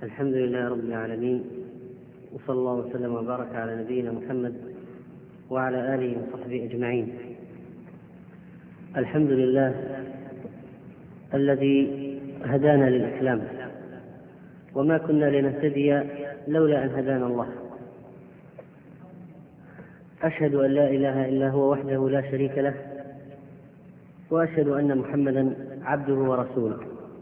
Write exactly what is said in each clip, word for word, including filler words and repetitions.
الحمد لله رب العالمين، وصلى الله وسلم وبارك على نبينا محمد وعلى آله وصحبه أجمعين. الحمد لله الذي هدانا للإسلام، وما كنا لنهتدي لولا أن هدانا الله. أشهد أن لا إله إلا هو وحده لا شريك له، وأشهد أن محمدا عبده ورسوله.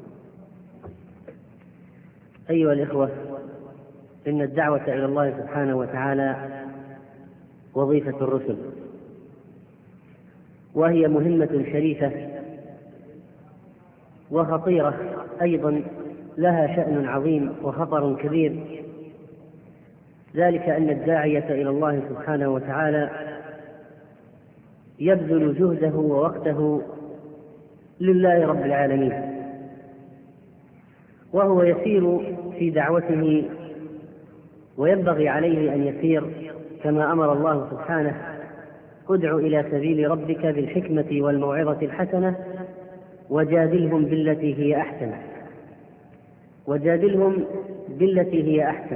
أيها الإخوة، إن الدعوة إلى الله سبحانه وتعالى وظيفة الرسل، وهي مهمة شريفة وخطيرة أيضا، لها شأن عظيم وخطر كبير، ذلك أن الداعية إلى الله سبحانه وتعالى يبذل جهده ووقته لله رب العالمين، وهو يسير في دعوته، وينبغي عليه أن يسير كما أمر الله سبحانه: ادع إلى سبيل ربك بالحكمة والموعظة الحسنة وجادلهم بالتي هي أحسن وجادلهم بالتي هي أحسن.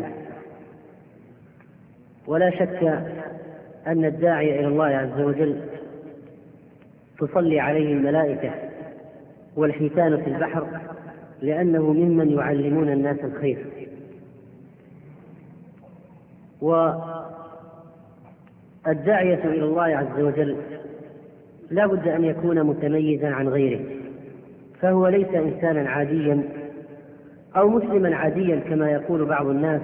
ولا شك أن الداعي إلى الله عز وجل تصلي عليه الملائكة والحيتان في البحر، لأنه ممن يعلمون الناس الخير. والداعية إلى الله عز وجل لا بد أن يكون متميزا عن غيره، فهو ليس إنسانا عاديا أو مسلما عاديا كما يقول بعض الناس،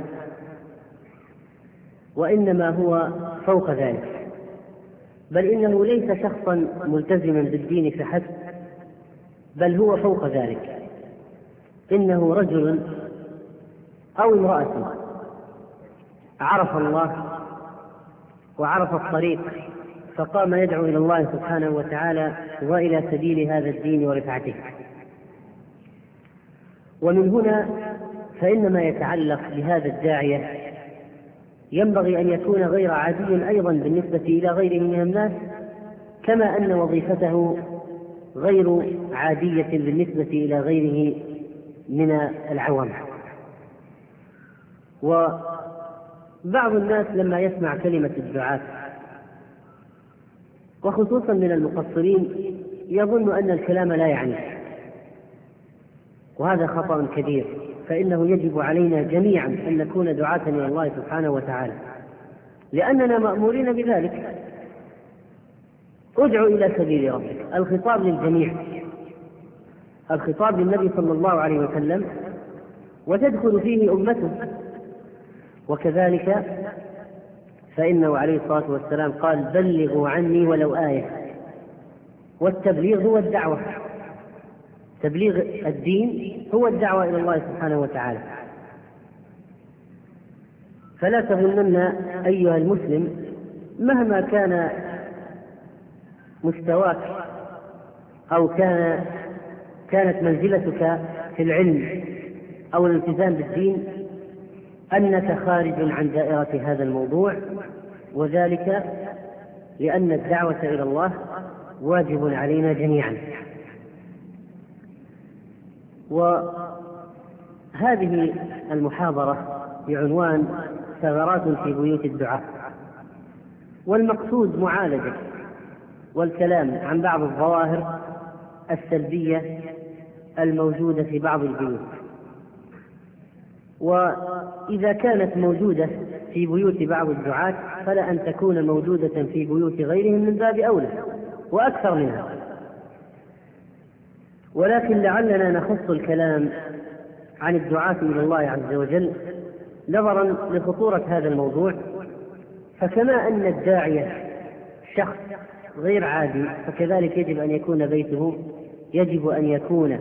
وإنما هو فوق ذلك، بل إنه ليس شخصا ملتزما بالدين فحسب، بل هو فوق ذلك. إنه رجل أو امرأة عرف الله وعرف الطريق، فقام يدعو إلى الله سبحانه وتعالى وإلى سبيل هذا الدين ورفعته. ومن هنا فإن ما يتعلق بهذا الداعية ينبغي أن يكون غير عادي أيضا بالنسبة إلى غيره من الناس، كما أن وظيفته غير عادية بالنسبة إلى غيره من العوام. وبعض الناس لما يسمع كلمة الدعاة، وخصوصا من المقصرين، يظن أن الكلام لا يعنيه، وهذا خطأ كبير، فإنه يجب علينا جميعا أن نكون دعاة إلى الله سبحانه وتعالى، لأننا مأمورين بذلك. ادع إلى سبيل ربك، الخطاب للجميع، الخطاب للنبي صلى الله عليه وسلم، وتدخل فيه أمته. وكذلك فإنه عليه الصلاة والسلام قال: بلغوا عني ولو آية. والتبليغ هو الدعوة، تبليغ الدين هو الدعوة إلى الله سبحانه وتعالى. فلا تظنن أيها المسلم مهما كان مستواك أو كان كانت منزلتك في العلم أو الالتزام بالدين أنك خارج عن دائرة هذا الموضوع، وذلك لأن الدعوة إلى الله واجب علينا جميعا. وهذه المحاضرة بعنوان ثغرات في بيوت الدعاء، والمقصود معالجة والكلام عن بعض الظواهر السلبية الموجودة في بعض البيوت. وإذا كانت موجودة في بيوت بعض الدعاة فلا أن تكون موجودة في بيوت غيرهم من باب أولى وأكثر منها. ولكن لعلنا نخص الكلام عن الدعاة إلى الله عز وجل نظرا لخطورة هذا الموضوع. فكما أن الداعية شخص غير عادي، فكذلك يجب أن يكون بيته، يجب أن يكون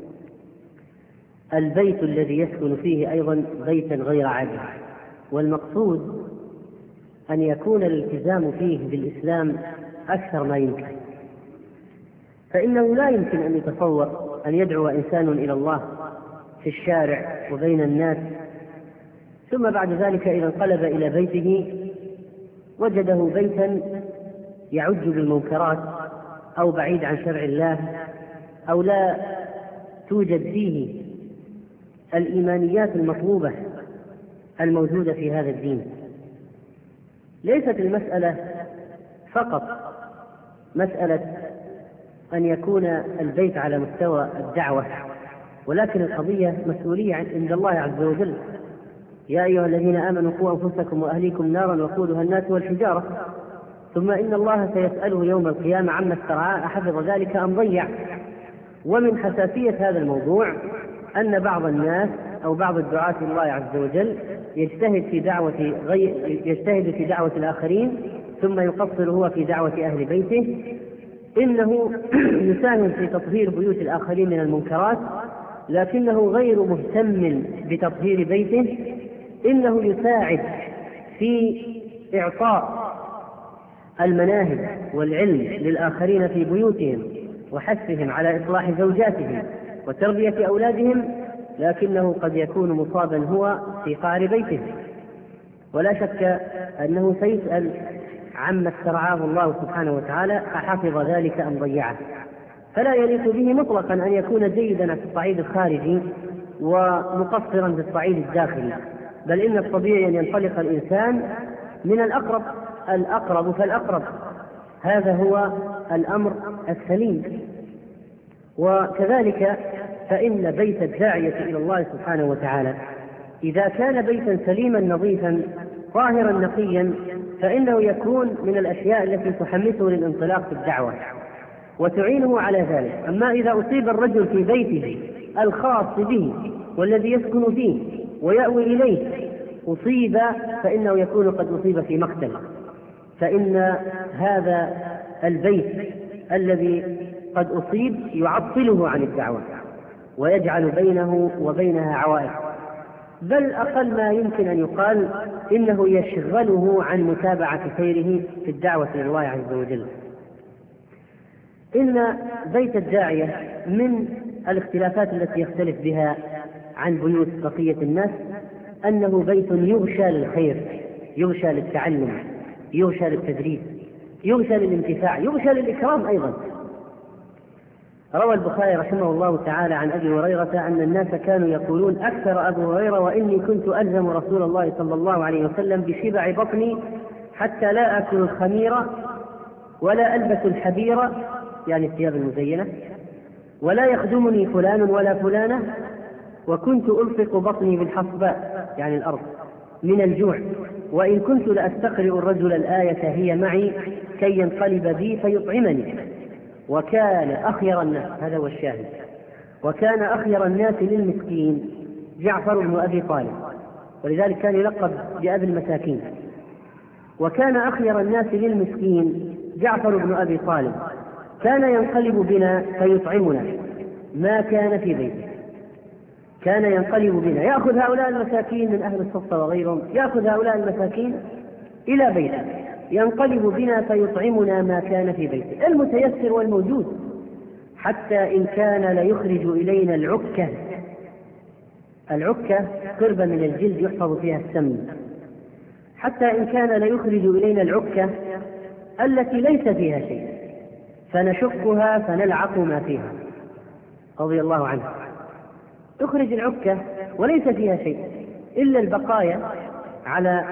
البيت الذي يسكن فيه أيضا بيتا غير عادي. والمقصود أن يكون الالتزام فيه بالإسلام أكثر ما يمكن، فإنه لا يمكن أن يتصور أن يدعو إنسان إلى الله في الشارع وبين الناس، ثم بعد ذلك إذا انقلب إلى بيته وجده بيتا يعج بالمنكرات أو بعيد عن شرع الله، أو لا توجد فيه الإيمانيات المطلوبة الموجودة في هذا الدين. ليست المسألة فقط مسألة أن يكون البيت على مستوى الدعوة، ولكن القضية مسؤولية عند الله عز وجل. يا أيها الذين آمنوا قوا أنفسكم وأهليكم نارا وقودها الناس والحجارة، ثم إن الله سيسأله يوم القيامة عما استرعاه أحفظ ذلك أم ضيع. ومن حساسية هذا الموضوع أن بعض الناس أو بعض الدعاة الله عز وجل يجتهد في دعوة غير يجتهد في دعوة الآخرين ثم يقصر هو في دعوة أهل بيته. إنه يساهم في تطهير بيوت الآخرين من المنكرات، لكنه غير مهتم بتطهير بيته. إنه يساعد في إعطاء المناهج والعلم للآخرين في بيوتهم وحثهم على إصلاح زوجاتهم وتربية أولادهم، لكنه قد يكون مصابا هو في قعر بيته، ولا شك أنه سيسأل عما استرعاه الله سبحانه وتعالى أحفظ ذلك أم ضيعه. فلا يليق به مطلقا أن يكون جيدا في الصعيد الخارجي ومقصرا في الصعيد الداخلي، بل إن الطبيعي أن ينطلق الإنسان من الأقرب الأقرب فالأقرب. هذا هو الأمر السليم. وكذلك فإن بيت الداعية إلى الله سبحانه وتعالى إذا كان بيتا سليما نظيفا طاهرا نقيا فإنه يكون من الأشياء التي تحمسه للانطلاق في الدعوة وتعينه على ذلك. أما إذا أصيب الرجل في بيته الخاص به والذي يسكن فيه ويأوي إليه أصيب، فإنه يكون قد أصيب في مقتل. فإن هذا البيت الذي قد أصيب يعطله عن الدعوة ويجعل بينه وبينها عوائق، بل أقل ما يمكن أن يقال إنه يشغله عن متابعة سيره في الدعوة إلى الله عز وجل. إن بيت الداعية من الاختلافات التي يختلف بها عن بيوت بقية الناس أنه بيت يغشى للخير، يغشى للتعلم، يغشى للتدريس، يغشى للانتفاع، يغشى للإكرام أيضا. روى البخاري رحمه الله تعالى عن أبي هريرة أن الناس كانوا يقولون أكثر أبو هريرة وإني كنت ألزم رسول الله صلى الله عليه وسلم بشبع بطني حتى لا أكل الخميرة ولا ألبس الحبيرة يعني الثياب المزينة ولا يخدمني فلان ولا فلانة، وكنت ألصق بطني بالحصباء يعني الأرض من الجوع، وإن كنت لأستقرئ الرجل الآية هي معي كي ينقلب بي فيطعمني. وكان أخير الناس، هذا هو الشاهد، وكان أخير الناس للمسكين جعفر بن أبي طالب، ولذلك كان يلقب بأبي المساكين. وكان أخير الناس للمسكين جعفر بن أبي طالب كان ينقلب بنا فيطعمنا ما كان في بيته، كان ينقلب بنا يأخذ هؤلاء المساكين من أهل الصفة وغيرهم، يأخذ هؤلاء المساكين إلى بيته ينقلب بنا فيطعمنا ما كان في بيته المتيسر والموجود، حتى إن كان ليخرج إلينا العكة. العكة قربة من الجلد يحفظ فيها السمن، حتى إن كان ليخرج إلينا العكة التي ليس فيها شيء فنشقها فنلعق ما فيها رضي الله عنه. تخرج العكة وليس فيها شيء إلا البقايا على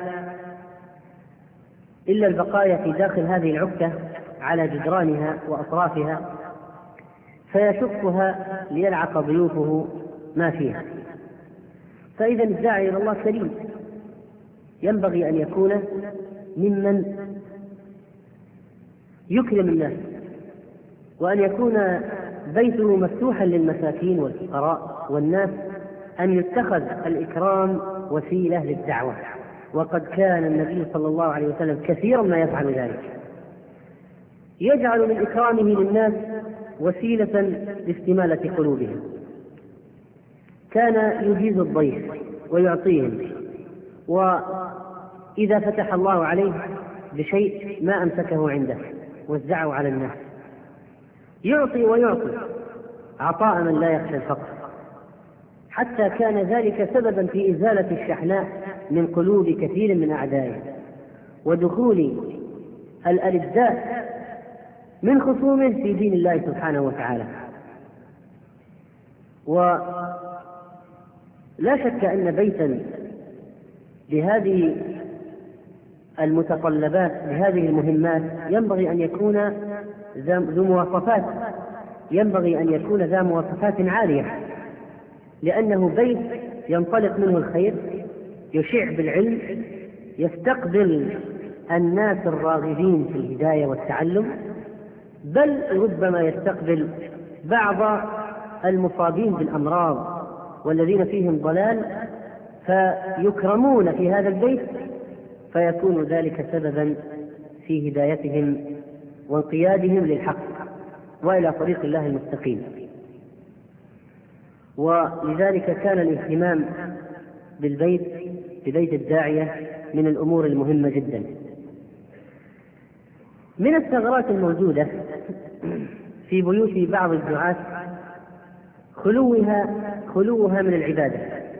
إلا البقايا في داخل هذه العكة على جدرانها وأطرافها، فيشقها ليلعق ضيوفه ما فيها. فإذا الداعي إلى الله سليم ينبغي أن يكون ممن يكرم الناس، وأن يكون بيته مفتوحا للمساكين والفقراء والناس، أن يتخذ الإكرام وسيلة للدعوة، وقد كان النبي صلى الله عليه وسلم كثيرا ما يفعل ذلك، يجعل من إكرامه للناس وسيلة لاستمالة قلوبهم. كان يجيز الضيف ويعطيهم، وإذا فتح الله عليه بشيء ما أمسكه عنده وزعه على الناس، يعطي ويعطي عطاء من لا يخشى الفقر، حتى كان ذلك سببا في إزالة الشحناء من قلوب كثير من أعدائه ودخول الألذاء من خصومه في دين الله سبحانه وتعالى. لا شك أن بيتا بهذه المتطلبات بهذه المهمات ينبغي أن يكون ذو مواصفات ينبغي أن يكون ذا مواصفات عالية، لأنه بيت ينطلق منه الخير، يشع بالعلم، يستقبل الناس الراغبين في الهداية والتعلم، بل ربما يستقبل بعض المصابين بالأمراض والذين فيهم ضلال فيكرمون في هذا البيت، فيكون ذلك سببا في هدايتهم وانقيادهم للحق وإلى طريق الله المستقيم. ولذلك كان الاهتمام بالبيت ببيت الداعية من الأمور المهمة جدا. من الثغرات الموجودة في بيوت بعض الدعاة خلوها خلوها من العبادة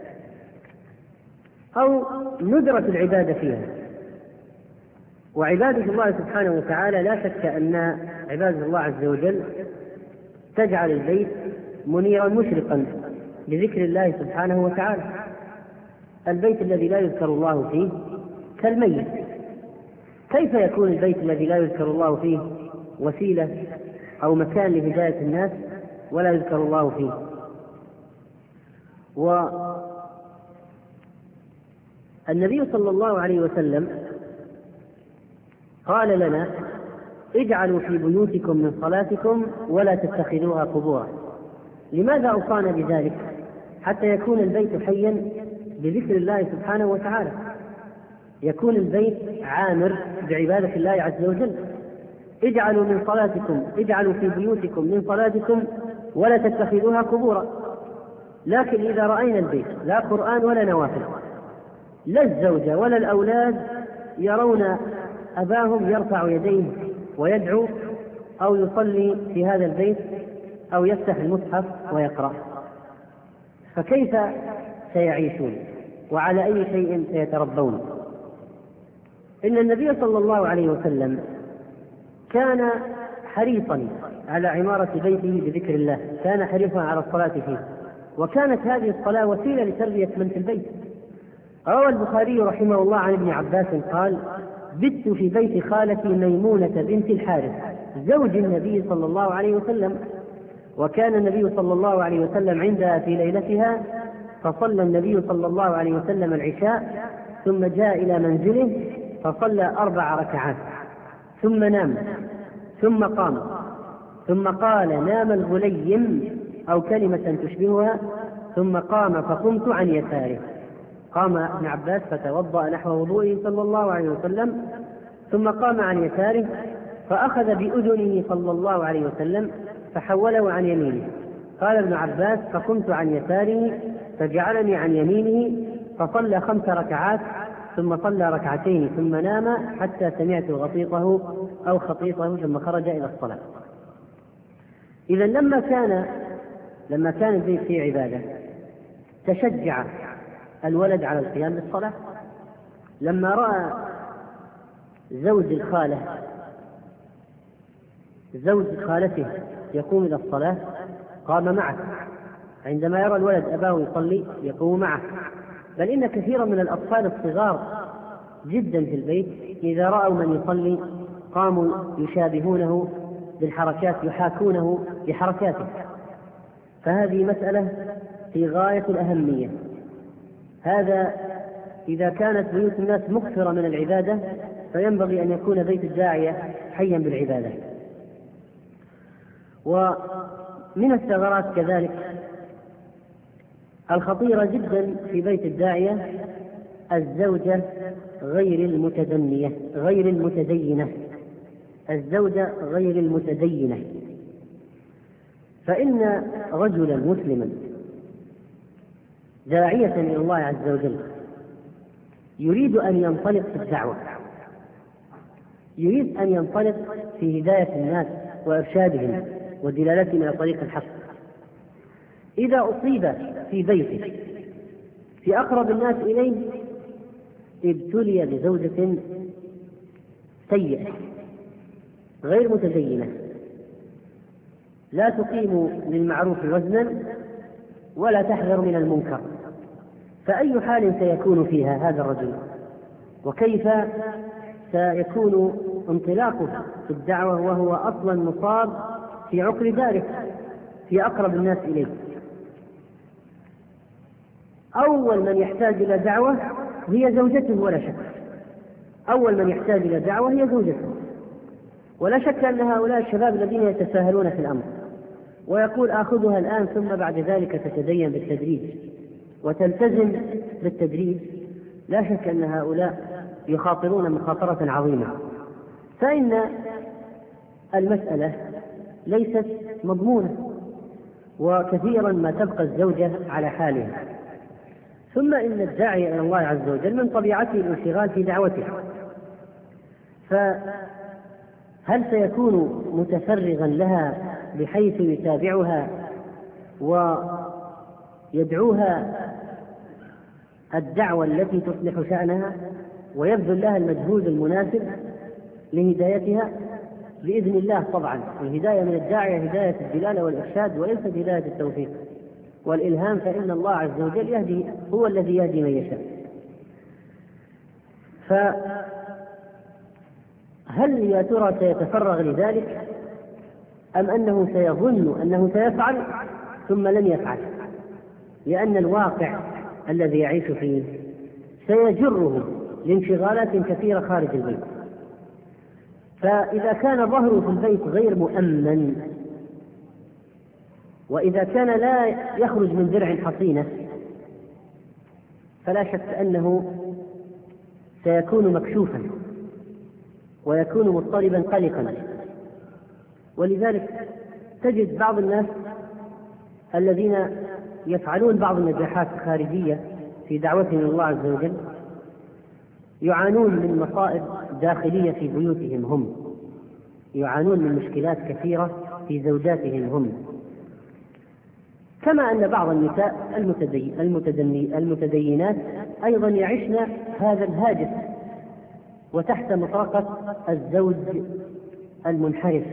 أو ندرة العبادة فيها. وعبادة الله سبحانه وتعالى لا شك أن عبادة الله عز وجل تجعل البيت منيرا مشرقا بذكر الله سبحانه وتعالى. البيت الذي لا يذكر الله فيه كالميت. كيف يكون البيت الذي لا يذكر الله فيه وسيلة أو مكان لهداية الناس ولا يذكر الله فيه؟ والنبي صلى الله عليه وسلم قال لنا: اجعلوا في بيوتكم من صلاتكم ولا تتخذوها قبورا. لماذا أوصانا بذلك؟ حتى يكون البيت حيا بذكر الله سبحانه وتعالى، يكون البيت عامر بعبادة الله عز وجل. اجعلوا من صلاتكم اجعلوا في بيوتكم من صلاتكم ولا تتخذوها قبورا. لكن إذا رأينا البيت لا قرآن ولا نوافل، لا الزوجة ولا الأولاد يرون أباهم يرفع يديه ويدعو أو يصلي في هذا البيت أو يفتح المصحف ويقرأ، فكيف سيعيشون وعلى أي شيء سيتربون؟ إن النبي صلى الله عليه وسلم كان حريصا على عمارة بيته بذكر الله، كان حريصا على الصلاة فيه، وكانت هذه الصلاة وسيلة لتربية من في البيت. روى البخاري رحمه الله عن ابن عباس قال: بت في بيت خالتي ميمونة بنت الحارث زوج النبي صلى الله عليه وسلم، وكان النبي صلى الله عليه وسلم عندها في ليلتها، فصلى النبي صلى الله عليه وسلم العشاء ثم جاء إلى منزله فصلى أربع ركعات ثم نام ثم قام ثم قال: نام الغليم أو كلمة تشبهها، ثم قام فقمت عن يساره. قام ابن عباس فتوضأ نحو وضوئه صلى الله عليه وسلم، ثم قام عن يساره فأخذ بأذنه صلى الله عليه وسلم فحوله عن يمينه. قال ابن عباس: فقمت عن يساره فجعلني عن يمينه فصلى خمس ركعات ثم صلى ركعتين ثم نام حتى سمعت غطيطه أو خطيطه ثم خرج إلى الصلاة. إذا لما كان لما كان البيت فيه عبادة تشجع الولد على القيام بالصلاة. لما رأى زوج الخالة زوج خالته يقوم إلى الصلاة قام معه، عندما يرى الولد أباه يصلي يقوم معه. بل إن كثيرا من الأطفال الصغار جدا في البيت إذا رأوا من يصلي قاموا يشابهونه بالحركات، يحاكونه بحركاته. فهذه مسألة في غاية الأهمية. هذا إذا كانت بيوت الناس مكثرة من العبادة فينبغي أن يكون بيت الداعية حيا بالعبادة. ومن الثغرات كذلك الخطيرة جدا في بيت الداعية الزوجة غير المتدنية غير المتدينة الزوجة غير المتدينة. فإن رجلا مسلما داعية إلى الله عز وجل يريد أن ينطلق في الدعوة، يريد أن ينطلق في هداية الناس وإرشادهم ودلالتهم إلى طريق الحق. إذا أصيب في بيته في أقرب الناس إليه ابتلي بزوجة سيئة غير متدينة لا تقيم للمعروف وزنا ولا تحذر من المنكر، فأي حال سيكون فيها هذا الرجل؟ وكيف سيكون انطلاقه في الدعوة وهو أصلا مصاب في عقر داره في أقرب الناس إليه؟ أول من يحتاج إلى دعوة هي زوجته ولا شك، أول من يحتاج إلى دعوة هي زوجته، ولا شك أن هؤلاء الشباب الذين يتساهلون في الأمر ويقول آخذها الآن ثم بعد ذلك تتدين بالتدريج وتلتزم بالتدريج، لا شك أن هؤلاء يخاطرون مخاطرة عظيمة، فإن المسألة ليست مضمونة، وكثيرا ما تبقى الزوجة على حالها. ثم إن الداعي إلى الله عز وجل من طبيعته الانشغال في دعوته، فهل سيكون متفرغا لها بحيث يتابعها ويدعوها الدعوة التي تصلح شأنها ويبذل لها المجهود المناسب لهدايتها؟ بإذن الله طبعا، الهداية من الداعية هداية الدلالة والإرشاد وليست هداية التوفيق والإلهام، فإن الله عز وجل يهدي، هو الذي يهدي من يشاء. فهل يا ترى سيتفرغ لذلك أم أنه سيظن أنه سيفعل ثم لن يفعل؟ لأن الواقع الذي يعيش فيه سيجره لانشغالات كثيرة خارج البيت، فإذا كان ظهره في البيت غير مؤمن، وإذا كان لا يخرج من درع حصينة، فلا شك أنه سيكون مكشوفا ويكون مضطربا قلقا. ولذلك تجد بعض الناس الذين يفعلون بعض النجاحات الخارجية في دعوتهم إلى الله عز وجل يعانون من مصائب داخلية في بيوتهم هم، يعانون من مشكلات كثيرة في زوجاتهم هم، كما أن بعض النساء المتدين المتدينات أيضا يعيشن هذا الهاجس وتحت مطرقة الزوج المنحرف،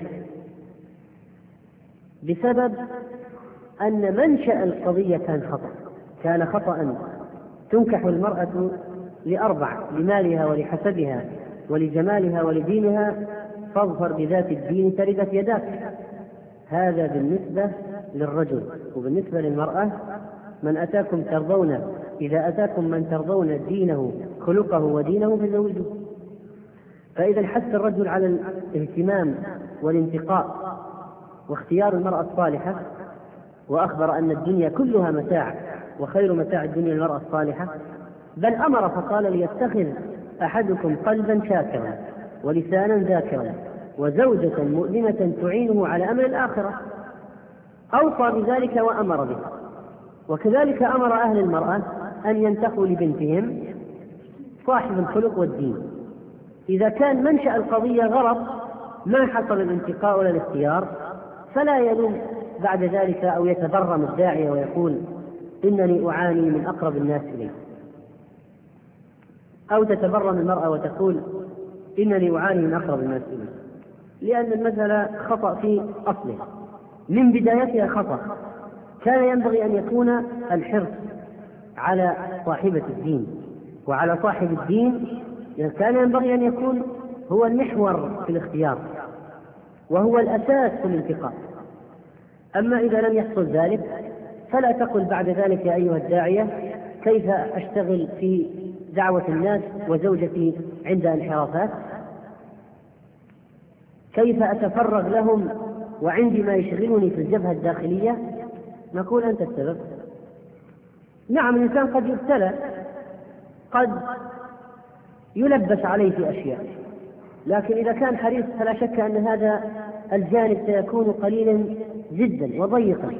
بسبب أن منشأ القضية كان خطأ، كان خطأ. تنكح المرأة لأربع: لمالها ولحسبها ولجمالها ولدينها، فاظفر بذات الدين تربت يداك. هذا بالنسبة للرجل، وبالنسبة للمرأة: من أتاكم ترضون إذا أتاكم من ترضون دينه خلقه ودينه فزوجوه. فإذا حث الرجل على الاهتمام والانتقاء واختيار المرأة الصالحة، وأخبر أن الدنيا كلها متاع وخير متاع الدنيا المرأة الصالحة، بل أمر فقال: ليتخذ أحدكم قلبا شاكرا ولسانا ذاكرا وزوجة مؤمنة تعينه على أمر الآخرة. أوصى بذلك وأمر به. وكذلك أمر أهل المرأة أن ينتخوا لبنتهم صاحب الخلق والدين. إذا كان منشأ القضية غلط ما حصل الانتقاء ولا الاختيار، فلا يلوم بعد ذلك أو يتبرم الداعية ويقول: إنني أعاني من أقرب الناس إلي، أو تتبرم المرأة وتقول: إنني أعاني من أقرب الناس إلي، لأن المسألة خطأ في أصله، من بدايتها خطأ. كان ينبغي أن يكون الحرص على صاحبة الدين وعلى صاحب الدين، كان ينبغي أن يكون هو المحور في الاختيار وهو الأساس في الانتقاء. أما إذا لم يحصل ذلك فلا تقل بعد ذلك: يا أيها الداعية كيف أشتغل في دعوة الناس وزوجتي عند انحرافات، كيف أتفرغ لهم وعندي ما يشغلني في الجبهة الداخلية. نقول: أنت السبب. نعم، الإنسان قد يبتلى، قد يلبس عليه في أشياء، لكن إذا كان حريص فلا شك أن هذا الجانب سيكون قليلا جدا وضيقا.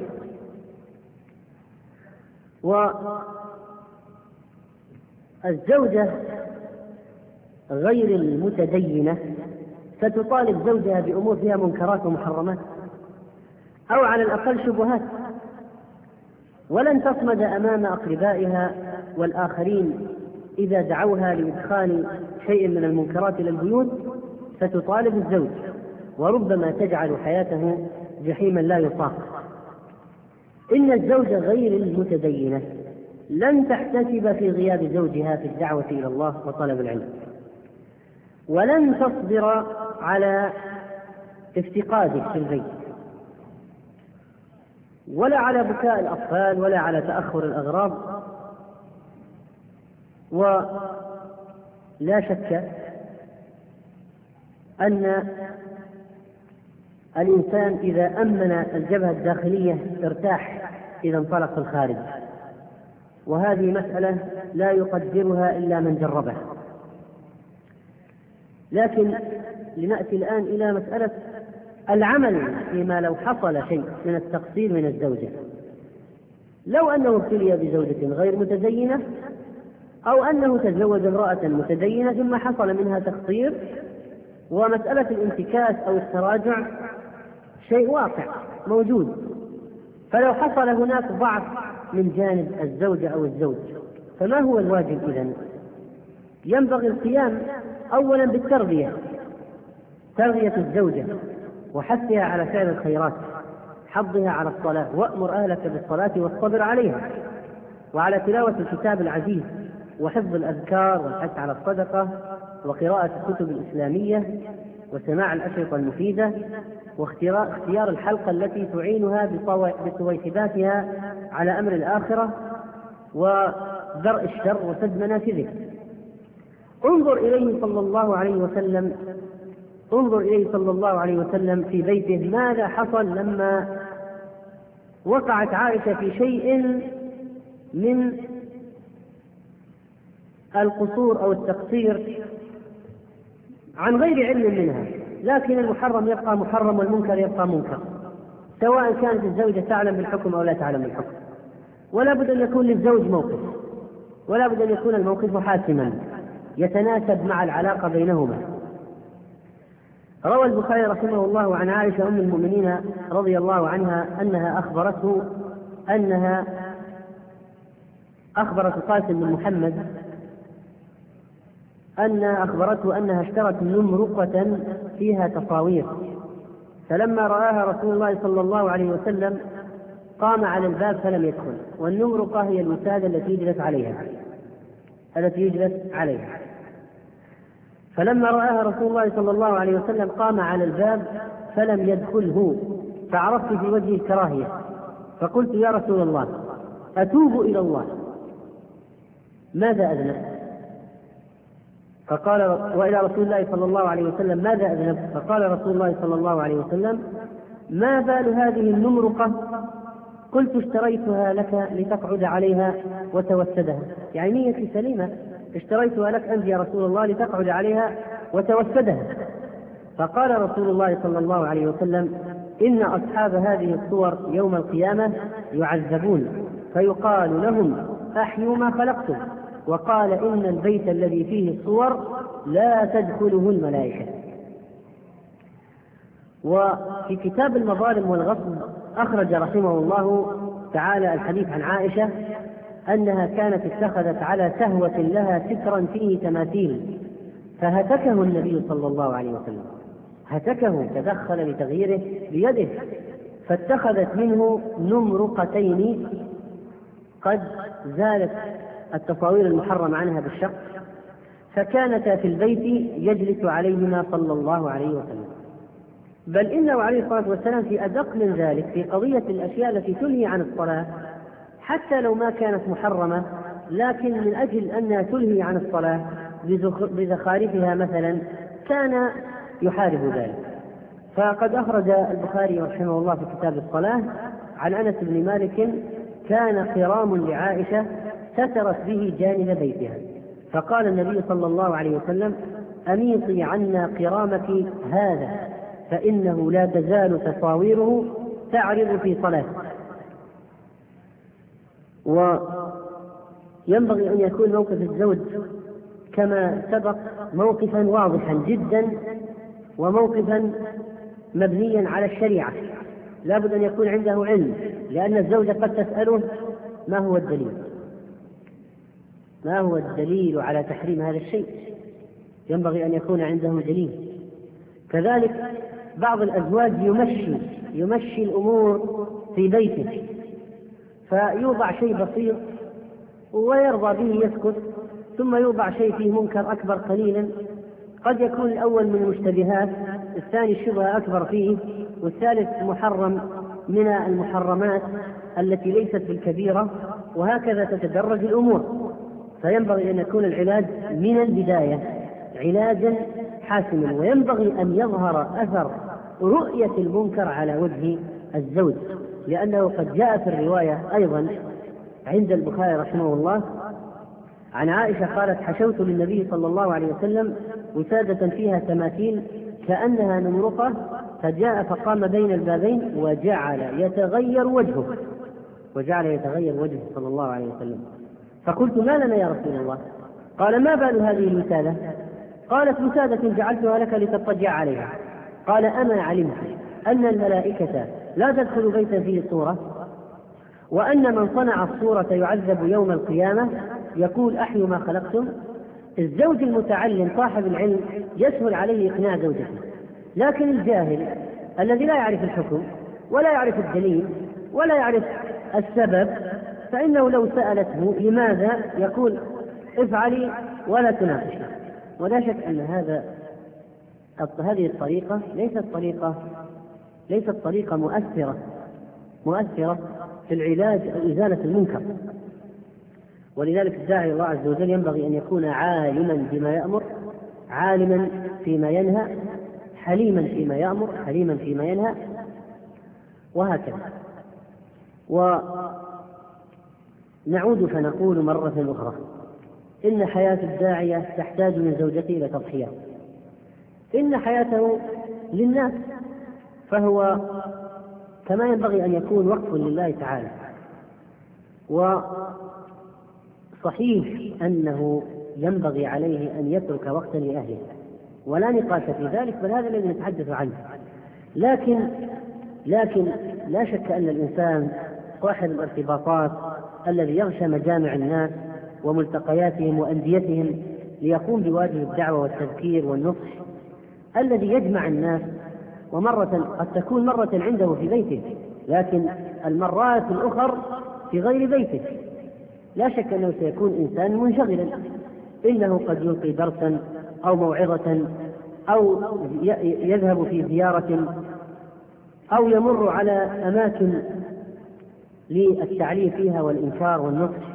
والزوجة غير المتدينة ستطالب زوجها بأمور فيها منكرات ومحرمات أو على الأقل شبهات، ولن تصمد أمام أقربائها والآخرين إذا دعوها لإدخال شيء من المنكرات إلى البيوت، فتطالب الزوج وربما تجعل حياته جحيما لا يطاق. إن الزوجة غير المتدينة لن تحتسب في غياب زوجها في الدعوة إلى الله وطلب العلم، ولن تصبر على افتقادك في البيت، ولا على بكاء الأطفال، ولا على تأخر الأغراض. ولا شك أن الإنسان إذا أمن الجبهة الداخلية ارتاح إذا انطلق الخارج، وهذه مسألة لا يقدرها إلا من جربها. لكن لنأتي الآن إلى مسألة العمل فيما لو حصل شيء من التقصير من الزوجة. لو أنه ابتلي بزوجة غير متزينة، أو أنه تزوج امرأة متدينة ثم حصل منها تقصير، ومسألة الانتكاس أو التراجع شيء واقع موجود، فلو حصل هناك ضعف من جانب الزوجة أو الزوج، فما هو الواجب إذن؟ ينبغي القيام أولا بالتربية، تربية الزوجة وحثها على فعل الخيرات، حضها على الصلاة، وأمر أهلك بالصلاة والصبر عليها، وعلى تلاوة الكتاب العزيز، وحفظ الأذكار، والحث على الصدقة، وقراءة الكتب الإسلامية، وسماع الأشرطة المفيدة، واختيار الحلقة التي تعينها بطويحباتها على أمر الآخرة ودرء الشر وسد منافذه. انظر إليه صلى الله عليه وسلم انظر إليه صلى الله عليه وسلم في بيته ماذا حصل لما وقعت عائشة في شيء من القصور أو التقصير عن غير علم منها، لكن المحرم يبقى محرم والمنكر يبقى منكر، سواء كانت الزوجة تعلم بالحكم أو لا تعلم بالحكم. ولا بد أن يكون للزوج موقف، ولا بد أن يكون الموقف حاسما يتناسب مع العلاقة بينهما. روى البخاري رحمه الله عن عائشة أم المؤمنين رضي الله عنها أنها أخبرته أنها أخبرت القاسم بن محمد أن أخبرته أنها اشترت نمرقة فيها تصاوير، فلما رآها رسول الله صلى الله عليه وسلم قام على الباب فلم يدخل. والنمرقة هي الوسادة التي يجلس عليها التي يجلس عليها فلما رآها رسول الله صلى الله عليه وسلم قام على الباب فلم يدخله، فعرفت في وجهه الكراهية، فقلت يا رسول الله أتوب إلى الله، ماذا أذنب؟ فقال وإلى رسول الله صلى الله عليه وسلم ماذا أذنب؟ فقال رسول الله صلى الله عليه وسلم ما بال هذه النمرقة؟ قلت اشتريتها لك لتقعد عليها وتوسدها، يعني نيتي سليمة، اشتريتها لك أنت يا رسول الله لتقعد عليها وتوسدها. فقال رسول الله صلى الله عليه وسلم إن أصحاب هذه الصور يوم القيامة يعذبون فيقال لهم أحيوا ما خلقتم، وقال إن البيت الذي فيه الصور لا تدخله الملائكة. وفي كتاب المظالم والغصب أخرج رحمه الله تعالى الحديث عن عائشة أنها كانت اتخذت على سهوة لها سترا فيه تماثيل فهتكه النبي صلى الله عليه وسلم، هتكه، تدخل لتغييره بيده، فاتخذت منه نمرقتين قد زالت التصاوير المحرم عنها بالشق، فكانتا في البيت يجلس عليهما صلى الله عليه وسلم. بل إنه عليه الصلاة والسلام في أدق من ذلك في قضية الأشياء التي تنهي عن الصلاة حتى لو ما كانت محرمة، لكن من أجل أنها تلهي عن الصلاة بزخارفها مثلا كان يحارب ذلك. فقد أخرج البخاري رحمه الله في كتاب الصلاة عن أنس بن مالك كان قرام لعائشة سترت به جانب بيتها، فقال النبي صلى الله عليه وسلم أميطي عنا قرامك هذا فإنه لا تزال تصاويره تعرض في صلاته. وينبغي أن يكون موقف الزوج كما سبق موقفا واضحا جدا وموقفا مبنيا على الشريعة، لا بد أن يكون عنده علم، لأن الزوجة قد تسأله ما هو الدليل ما هو الدليل على تحريم هذا الشيء، ينبغي أن يكون عنده دليل. كذلك بعض الأزواج يمشي يمشي الأمور في بيته، فيوضع شيء بسيط ويرضى به يسكت، ثم يوضع شيء فيه منكر أكبر قليلا، قد يكون الأول من المشتبهات، الثاني الشبهة أكبر فيه، والثالث محرم من المحرمات التي ليست بالكبيرة، وهكذا تتدرج الأمور. فينبغي أن يكون العلاج من البداية علاجا حاسما، وينبغي أن يظهر أثر رؤية المنكر على وجه الزوج، لأنه قد جاء في الرواية أيضا عند البخاري رحمه الله عن عائشة قالت: حشوت للنبي صلى الله عليه وسلم وسادة فيها تماثيل كأنها نمرقة، فجاء فقام بين البابين وجعل يتغير وجهه وجعل يتغير وجهه صلى الله عليه وسلم. فقلت: ما لنا يا رسول الله؟ قال: ما بال هذه الوسادة؟ قالت: وسادة جعلتها لك لتضطجع عليها. قال: أما علمت أن الملائكة لا تدخل بيتا فيه صورة، وأن من صنع الصورة يعذب يوم القيامة؟ يقول: أحيوا ما خلقتم. الزوج المتعلم صاحب العلم يسهل عليه إقناع زوجته، لكن الجاهل الذي لا يعرف الحكم ولا يعرف الدليل ولا يعرف السبب، فإنه لو سألته لماذا يقول: افعلي ولا تناقشي. ولا شك أن هذا هذه الطريقة ليست طريقة ليست طريقة مؤثرة مؤثرة في العلاج أو إزالة المنكر. ولذلك الداعي الله عز وجل ينبغي أن يكون عالما بما يأمر، عالما فيما ينهى، حليما فيما يأمر، حليما فيما ينهى، وهكذا. ونعود فنقول مرة أخرى: إن حياة الداعية تحتاج من زوجته إلى تضحيات. إن حياته للناس، فهو كما ينبغي أن يكون وقف لله تعالى. وصحيح أنه ينبغي عليه أن يترك وقتا لأهله، ولا نقاش في ذلك، بل هذا الذي نتحدث عنه. لكن لكن لا شك أن الإنسان صاحب الارتباطات الذي يغشى مجامع الناس وملتقياتهم وأنديتهم ليقوم بواجب الدعوة والتذكير والنصح الذي يجمع الناس، ومرة قد تكون مرة عنده في بيته، لكن المرات الأخر في غير بيته، لا شك أنه سيكون إنسان منشغلا. إنه قد يلقي درسا أو موعظة أو يذهب في زيارة أو يمر على أماكن للتعليم فيها والإنكار والنصح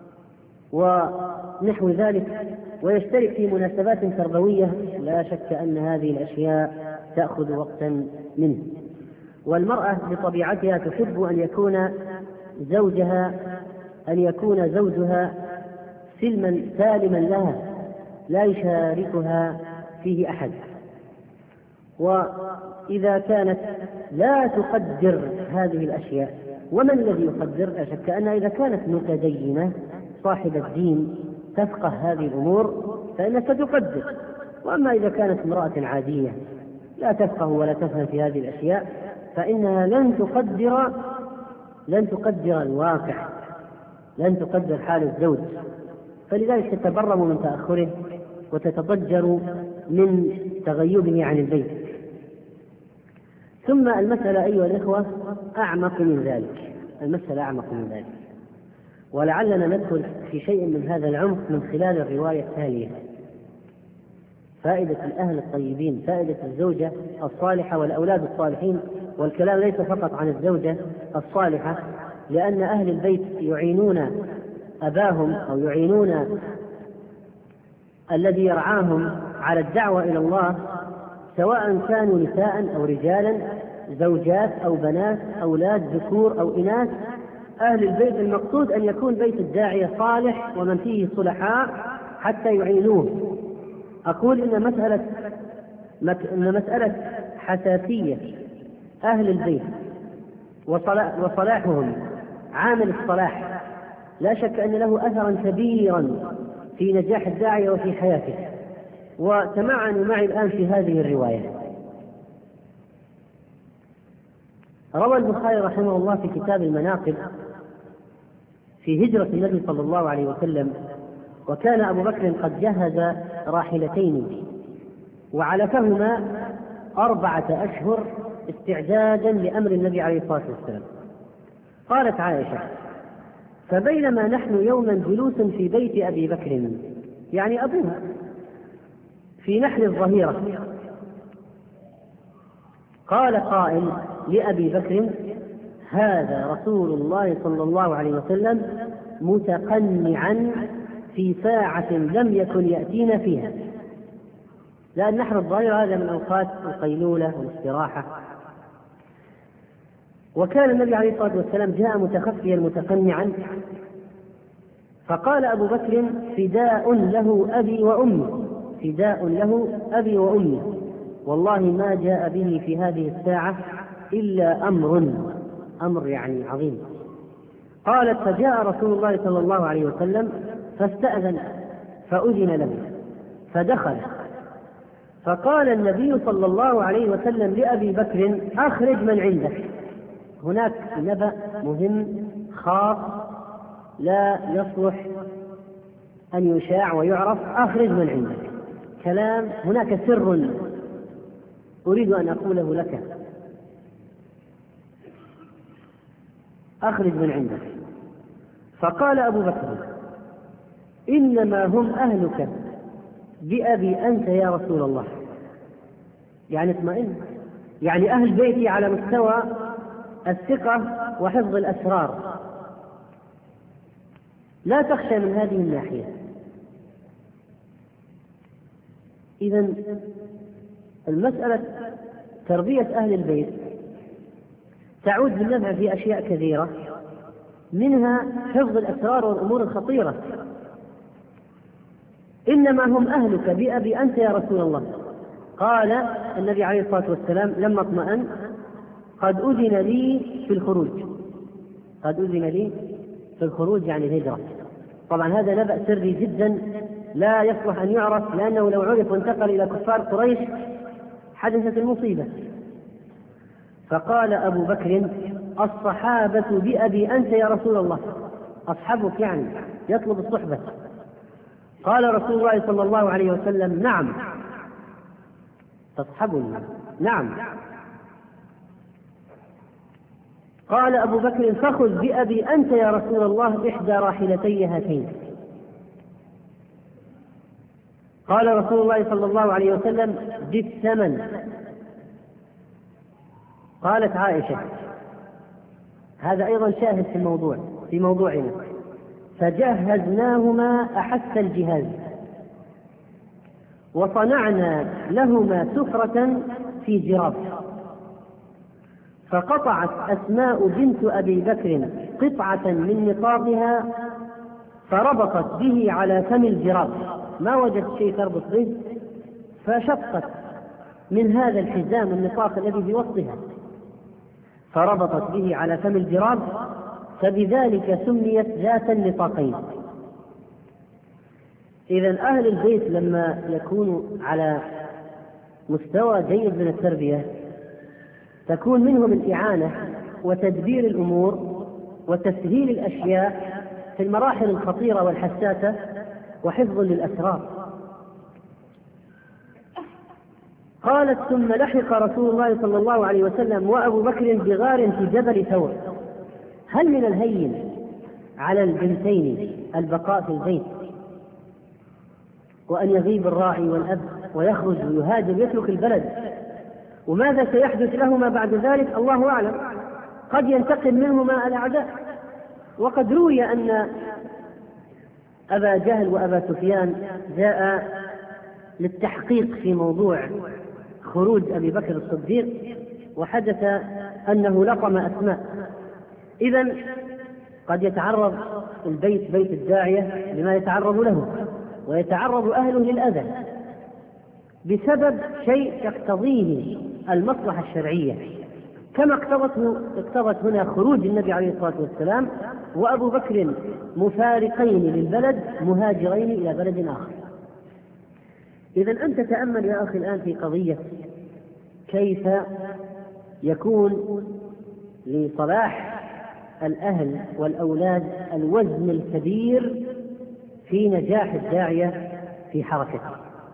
ونحو ذلك، ويشترك في مناسبات تربوية. لا شك أن هذه الأشياء تأخذ وقتا منه. والمرأة بطبيعتها تحب أن يكون زوجها أن يكون زوجها سلما سالما لها، لا يشاركها فيه أحد. وإذا كانت لا تقدر هذه الأشياء، ومن الذي يقدر؟ لا شك أنها إذا كانت متدينة صاحبة الدين تفقه هذه الأمور فإنها ستقدر. وأما إذا كانت امرأة عادية لا تفقه ولا تفهم في هذه الأشياء فإنها لن تقدر لن تقدر الواقع، لن تقدر حال الزوج، فلذلك تتبرم من تأخره وتتضجر من تغيبه عن البيت. ثم المسألة أيها الإخوة أعمق من ذلك، المسألة أعمق من ذلك، ولعلنا ندخل في شيء من هذا العمق من خلال الرواية التالية: فائدة الأهل الطيبين، فائدة الزوجة الصالحة والأولاد الصالحين. والكلام ليس فقط عن الزوجة الصالحة، لأن أهل البيت يعينون أباهم أو يعينون الذي يرعاهم على الدعوة إلى الله، سواء كانوا نساء أو رجالا، زوجات أو بنات، أولاد ذكور أو إناث. أهل البيت المقصود أن يكون بيت الداعية صالح ومن فيه صلحاء حتى يعينوه. أقول إن مسألة إن مسألة حساسية أهل البيت وصلاحهم، عامل الصلاح، لا شك أن له أثرا كبيرا في نجاح الداعية وفي حياته. وتمعنوا معي الآن في هذه الرواية. روى البخاري رحمه الله في كتاب المناقب في هجرة النبي صلى الله عليه وسلم، وكان أبو بكر قد جهز راحلتين وعلفهما أربعة أشهر استعدادا لأمر النبي عليه الصلاة والسلام. قالت عائشة: فبينما نحن يوما جلوس في بيت أبي بكر، يعني أبوها، في نحر الظهيرة، قال قائل لأبي بكر: هذا رسول الله صلى الله عليه وسلم متقنعا في ساعة لم يكن يأتينا فيها، لأن نحر الظهيرة هذا من أوقات القيلولة والاستراحة. وكان النبي عليه الصلاة والسلام جاء متخفيا متقنعا، فقال أبو بكر: فداء له أبي وأمي، فداء له أبي وأمي، والله ما جاء به في هذه الساعة إلا أمر، أمر يعني عظيم. قالت: فجاء رسول الله صلى الله عليه وسلم فاستأذن فأذن له فدخل، فقال النبي صلى الله عليه وسلم لأبي بكر: أخرج من عندك. هناك نبأ مهم خاص لا يصلح أن يشاع ويعرف، أخرج من عندك، كلام هناك سر أريد أن أقوله لك، أخرج من عندك. فقال أبو بكر: إنما هم أهلك بأبي أنت يا رسول الله، يعني اطمئن، يعني أهل بيتي على مستوى الثقة وحفظ الأسرار، لا تخشى من هذه الناحية. إذن المسألة تربية أهل البيت تعود بالنفع في أشياء كثيرة، منها حفظ الأسرار والأمور الخطيرة. إنما هم أهلك بأبي أنت يا رسول الله. قال النبي عليه الصلاة والسلام لما اطمأن: قد أذن لي في الخروج، قد أذن لي في الخروج يعني الهجرة. طبعا هذا نبأ سري جدا لا يصلح أن يعرف، لأنه لو عرف وانتقل إلى كفار قريش حدثت المصيبة. فقال أبو بكر: الصحابة بأبي أنت يا رسول الله، أصحابك يعني يطلب الصحبة. قال رسول الله صلى الله عليه وسلم: نعم تصحبني، نعم. قال أبو بكر: فخذ بأبي أنت يا رسول الله إحدى راحلتي هاتين. قال رسول الله صلى الله عليه وسلم: بالثمن. قالت عائشة: هذا أيضا شاهد في الموضوع في موضوعنا: فجهزناهما أحس الجهاز وصنعنا لهما سفرة في جراب، فقطعت أسماء بنت أبي بكر قطعة من نطاقها فربطت به على فم الجراب، ما وجدت شيء تربط به، فشقت من هذا الحزام النطاق الذي في وسطها فربطت به على فم الجراب، فبذلك سميت ذات النطاقين. إذن أهل البيت لما يكونوا على مستوى جيد من التربية تكون منهم الإعانة وتدبير الأمور وتسهيل الأشياء في المراحل الخطيرة والحساسة وحفظ للأسرار. قالت: ثم لحق رسول الله صلى الله عليه وسلم وأبو بكر بغار في جبل ثور. هل من الهين على البنتين البقاء في البيت وأن يغيب الراعي والأب ويخرج ويهاجر يترك البلد؟ وماذا سيحدث لهما بعد ذلك الله أعلم، قد ينتقم منهما الأعداء. وقد روي أن أبا جهل وأبا سفيان جاء للتحقيق في موضوع خروج أبي بكر الصديق، وحدث أنه لقم أسماء. إذن قد يتعرض البيت بيت الداعية لما يتعرض له، ويتعرض أهله للأذى بسبب شيء تقتضيه المصلحة الشرعية، كما اقتضته اقتضت هنا خروج النبي عليه الصلاة والسلام وأبو بكر مفارقين للبلد مهاجرين إلى بلد آخر. إذن أنت تأمل يا أخي الآن في قضية كيف يكون لصلاح الأهل والأولاد الوزن الكبير في نجاح الداعية في حركته.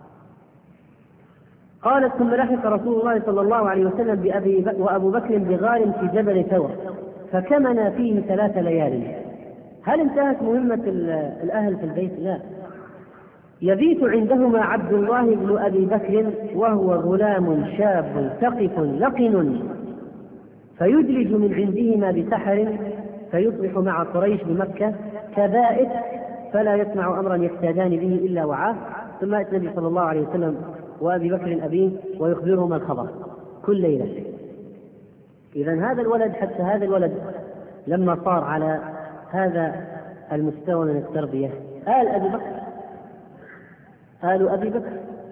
قالت: ثم لحق رسول الله صلى الله عليه وسلم بأبي ب... وأبو بكر بغار في جبل ثور، فكمنا فيه ثلاث ليال. هل انتهت مهمة الأهل في البيت؟ لا. يبيت عندهما عبد الله بن أبي بكر وهو غلام شاب ثقف لقن، فيدلج من عندهما بسحر فيصبح مع قريش بمكة كبائت، فلا يسمع أمرا يحتاجان به إلا وعاه، ثم يأتي النبي صلى الله عليه وسلم وأبي بكر أبيه ويخبرهما الخبر كل ليلة. إذن هذا الولد، حتى هذا الولد لما صار على هذا المستوى من التربية، آل أبي بكر آل أبي بكر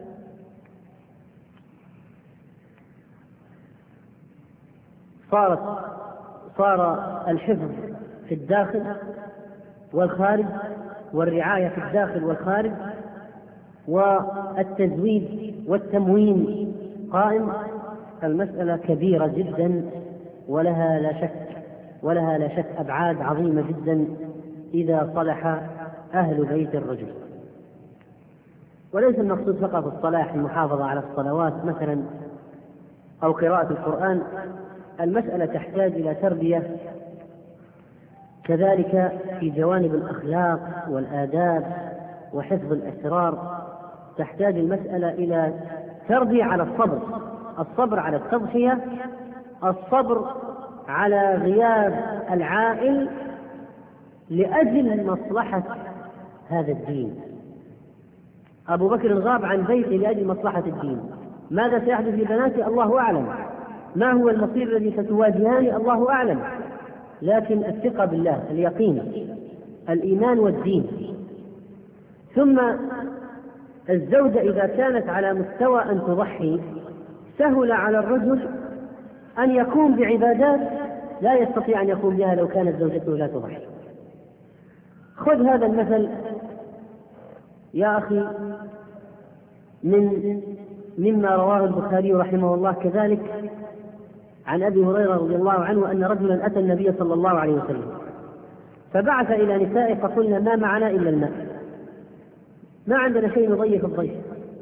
صارت صار الحفظ في الداخل والخارج، والرعاية في الداخل والخارج، والتزويد والتموين قائم. المسألة كبيرة جدا ولها لا شك ولها لا شك أبعاد عظيمة جدا إذا صلح أهل بيت الرجل. وليس المقصود فقط الصلاح، المحافظة على الصلوات مثلا أو قراءة القرآن، المسألة تحتاج إلى تربية كذلك في جوانب الأخلاق والآداب وحفظ الأسرار. تحتاج المسألة إلى تربية على الصبر، الصبر على التضحية، الصبر على غياب العائل لأجل مصلحة هذا الدين. أبو بكر غاب عن بيته لأجل مصلحة الدين. ماذا سيحدث لبناته؟ الله أعلم. ما هو المصير الذي ستواجهان؟ الله أعلم. لكن الثقة بالله، اليقين، الإيمان والدين. ثم الزوجة إذا كانت على مستوى أن تضحي، سهل على الرجل أن يقوم بعبادات لا يستطيع أن يقوم بها لو كانت زوجته لا تضحي. خذ هذا المثل يا أخي من مما رواه البخاري رحمه الله كذلك عن أبي هريرة رضي الله عنه أن رجلا أتى النبي صلى الله عليه وسلم فبعث إلى نسائه فقلنا ما معنا إلا الماء، ما عندنا شيء نضيف الضيف.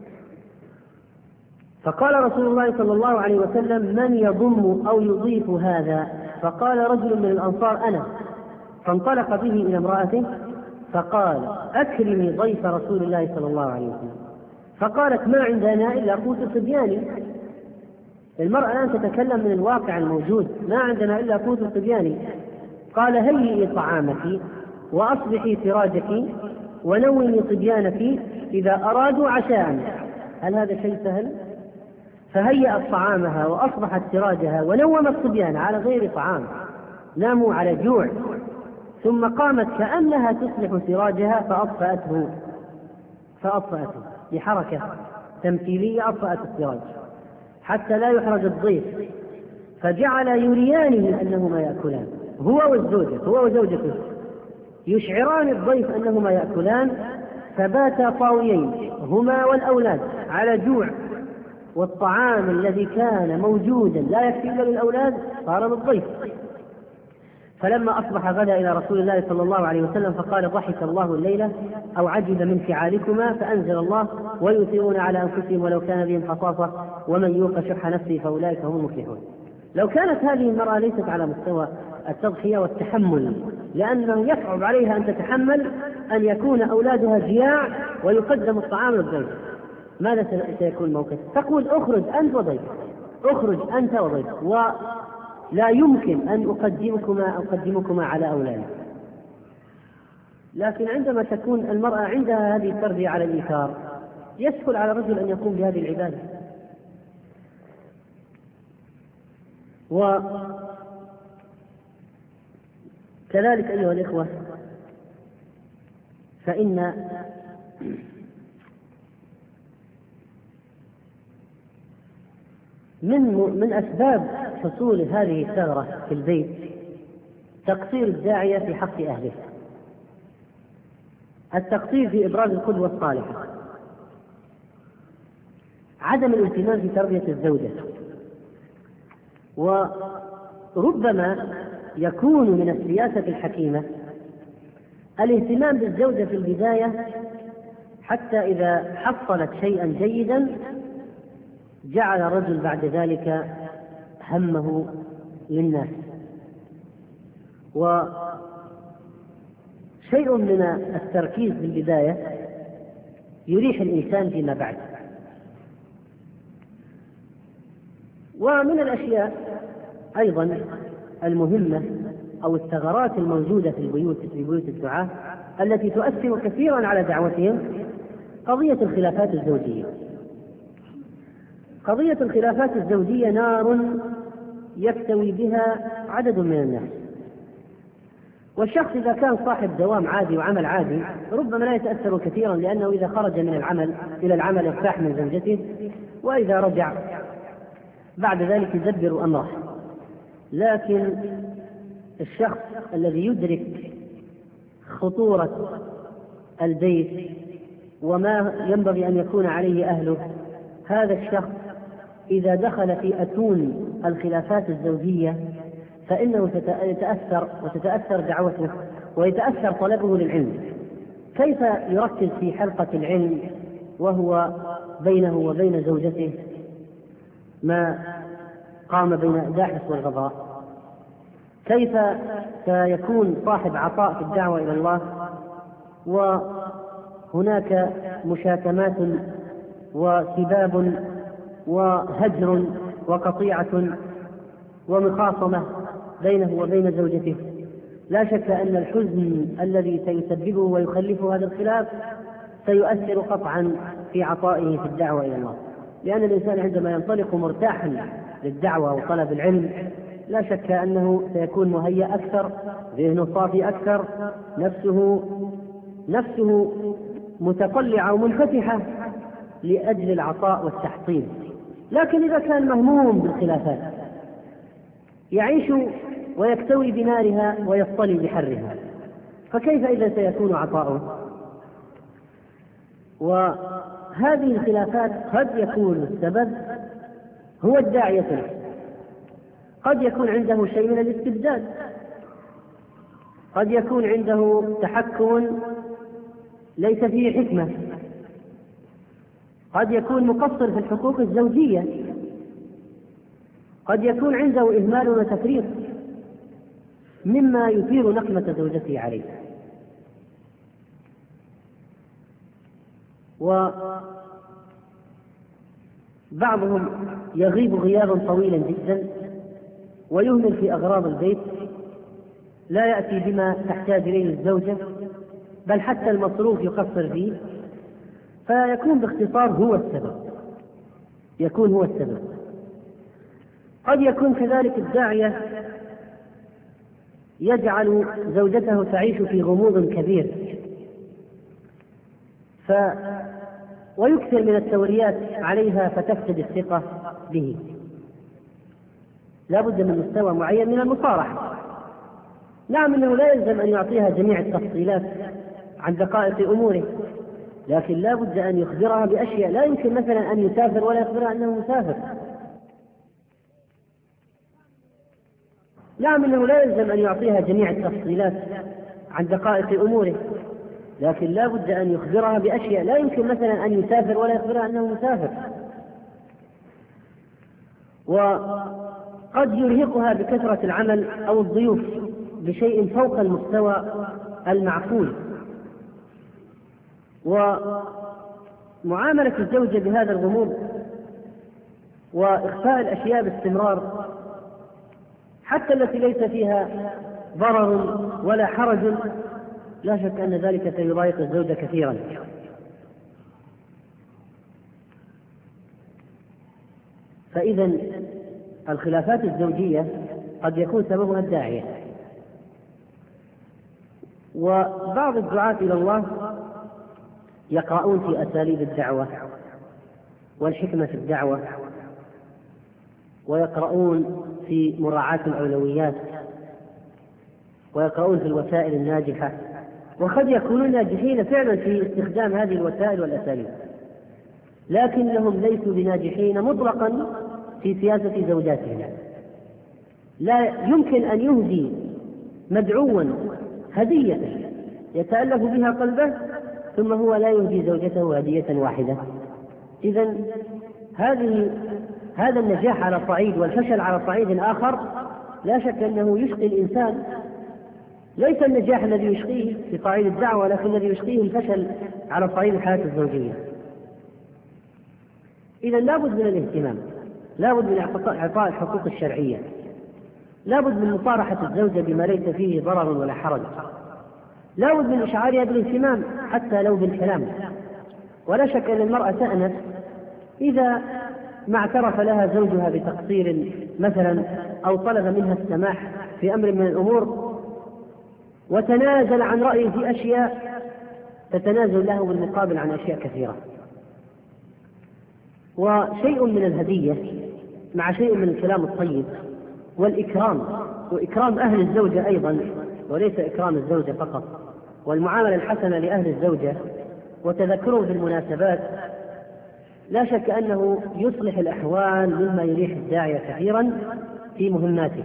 فقال رسول الله صلى الله عليه وسلم من يضم أو يضيف هذا؟ فقال رجل من الأنصار أنا. فانطلق به إلى امرأته فقال أكرمي ضيف رسول الله صلى الله عليه وسلم. فقالت ما عندنا إلا قوت صبياني. المرأة الآن تتكلم من الواقع الموجود، ما عندنا إلا قوت صبياني. قال هيئي طعامك وأصبحي سراجك ونومي صبيانك إذا أرادوا عشاء. هل هذا شيء سهل؟ فهيأت طعامها وأصبحت سراجها ونومت صبيان على غير طعام، ناموا على جوع. ثم قامت كأنها تصلح سراجها فأطفأته فأطفأته بحركة تمثيلية، أطفأت السراج حتى لا يحرج الضيف. فجعل يريانه أنهما يأكلان، هو والزوجة هو وزوجته يشعران الضيف أنهما يأكلان، فباتا طاويين هما والأولاد على جوع، والطعام الذي كان موجودا لا يكفي إلا للأولاد صار للضيف. فلما أصبح غدا إلى رسول الله صلى الله عليه وسلم فقال ضحك الله الليلة أو عجب من فعالكما، فأنزل الله ويؤثرون على أنفسهم ولو كان بهم خصاصة ومن يوق شح نفسه فأولئك هم المفلحون. لو كانت هذه المرأة ليست على مستوى التضحية والتحمل، لأنه يصعب عليها أن تتحمل أن يكون أولادها جياع ويقدم الطعام للضيف، ماذا سيكون الموقف؟ تقول اخرج أنت وضيف، اخرج أنت وضيف، ولا يمكن أن أقدمكما أقدمكما على أولادي. لكن عندما تكون المرأة عندها هذه التربية على الإيثار يسهل على الرجل أن يقوم بهذه العبادة. وكذلك أيها الإخوة، فإن من من أسباب حصول هذه الثغرة في البيت تقصير الداعية في حق أهله، التقصير في إبراز القدوة الصالحة، عدم الاهتمام في تربية الزوجة. وربما يكون من السياسة الحكيمة الاهتمام بالزوجة في البداية حتى إذا حصلت شيئا جيدا جعل الرجل بعد ذلك همه للناس. شيء من التركيز في البداية يريح الإنسان فيما بعد. ومن الأشياء أيضا المهمة أو الثغرات الموجودة في البيوت في بيوت الدعاة التي تؤثر كثيرا على دعوتهم قضية الخلافات الزوجية. قضية الخلافات الزوجية نار يكتوي بها عدد من الناس، والشخص إذا كان صاحب دوام عادي وعمل عادي ربما لا يتأثر كثيرا، لأنه إذا خرج من العمل إلى العمل يرتاح من زوجته، وإذا رجع بعد ذلك يدبر أمره. لكن الشخص الذي يدرك خطورة البيت وما ينبغي أن يكون عليه أهله، هذا الشخص إذا دخل في أتون الخلافات الزوجية فإنه يتأثر وتتأثر دعوته ويتأثر طلبه للعلم. كيف يركز في حلقة العلم وهو بينه وبين زوجته ما قام بين الداحس والغضاء؟ كيف سيكون صاحب عطاء في الدعوة إلى الله وهناك مشاكمات وسباب وهجر وقطيعة ومخاصمة بينه وبين زوجته؟ لا شك أن الحزن الذي سيسببه ويخلفه هذا الخلاف سيؤثر قطعا في عطائه في الدعوة إلى الله، لأن الإنسان عندما ينطلق مرتاحا للدعوة وطلب العلم لا شك أنه سيكون مهيأ أكثر، ذهنه صافي أكثر، نفسه نفسه متطلعة ومنفتحة لأجل العطاء والتحصيل. لكن إذا كان مهموم بالخلافات يعيش ويكتوي بنارها ويصطلي بحرها، فكيف إذا سيكون عطاؤه؟ وهذه الخلافات قد يكون السبب هو الداعية له، قد يكون عنده شيء من الاستبداد، قد يكون عنده تحكم ليس فيه حكمة، قد يكون مقصر في الحقوق الزوجية، قد يكون عنده إهمال وتفريط مما يثير نقمة زوجته عليه. وبعضهم يغيب غيابا طويلا جدا ويهمل في أغراض البيت، لا يأتي بما تحتاج إليه الزوجة، بل حتى المصروف يقصر فيه، فيكون باختصار هو السبب، يكون هو السبب. قد يكون كذلك الداعية يجعل زوجته تعيش في غموض كبير ف ويكثر من التوريات عليها فتفسد الثقة به. لا بد من مستوى معين من المصارحة. نعم انه لا يلزم ان يعطيها جميع التفصيلات عن دقائق اموره، لكن لا بد ان يخبرها باشياء. لا يمكن مثلا ان يسافر ولا يخبرها انه مسافر. نعم انه لا يلزم ان يعطيها جميع التفصيلات عن دقائق اموره، لكن لا بد ان يخبرها باشياء. لا يمكن مثلا ان يسافر ولا يخبرها انه مسافر. وقد يرهقها بكثرة العمل او الضيوف بشيء فوق المستوى المعقول. ومعاملة الزوجة بهذا الغموض وإخفاء الأشياء باستمرار حتى التي ليس فيها ضرر ولا حرج، لا شك أن ذلك سيضايق الزوجة كثيرا. فإذا الخلافات الزوجية قد يكون سببها الداعية. وبعض الدعاة إلى الله يقرؤون في أساليب الدعوة والحكمة في الدعوة، ويقرؤون في مراعاة الأولويات، ويقرؤون في الوسائل الناجحة، وقد يكونون ناجحين فعلا في استخدام هذه الوسائل والأساليب، لكنهم ليسوا بناجحين مطلقا في سياسة زوجاتهم. لا يمكن أن يهدي مدعوا هدية يتألف بها قلبه ثم هو لا يهدي زوجته هدية واحدة. إذن هذه هذا النجاح على صعيد والفشل على صعيد آخر لا شك أنه يشقي الإنسان، ليس النجاح الذي يشقيه في صعيد الدعوة، لكن الذي يشقيه الفشل على صعيد الحياة الزوجية. إذا لابد من الاهتمام، لابد من إعطاء الحقوق الشرعية، لابد من مصارحة الزوجة بما ليس فيه ضرر ولا حرج، لابد من إشعارها بالاهتمام حتى لو بالكلام. ولا شك أن المرأة تأنف إذا ما اعترف لها زوجها بتقصير مثلا أو طلب منها السماح في أمر من الأمور وتنازل عن رأيه في أشياء تتنازل له بالمقابل عن أشياء كثيرة. وشيء من الهدية مع شيء من الكلام الطيب والإكرام، وإكرام أهل الزوجة أيضا وليس إكرام الزوجة فقط، والمعاملة الحسنة لأهل الزوجة وتذكرهم في المناسبات، لا شك أنه يصلح الأحوال مما يريح الداعية كثيرا في مهماته.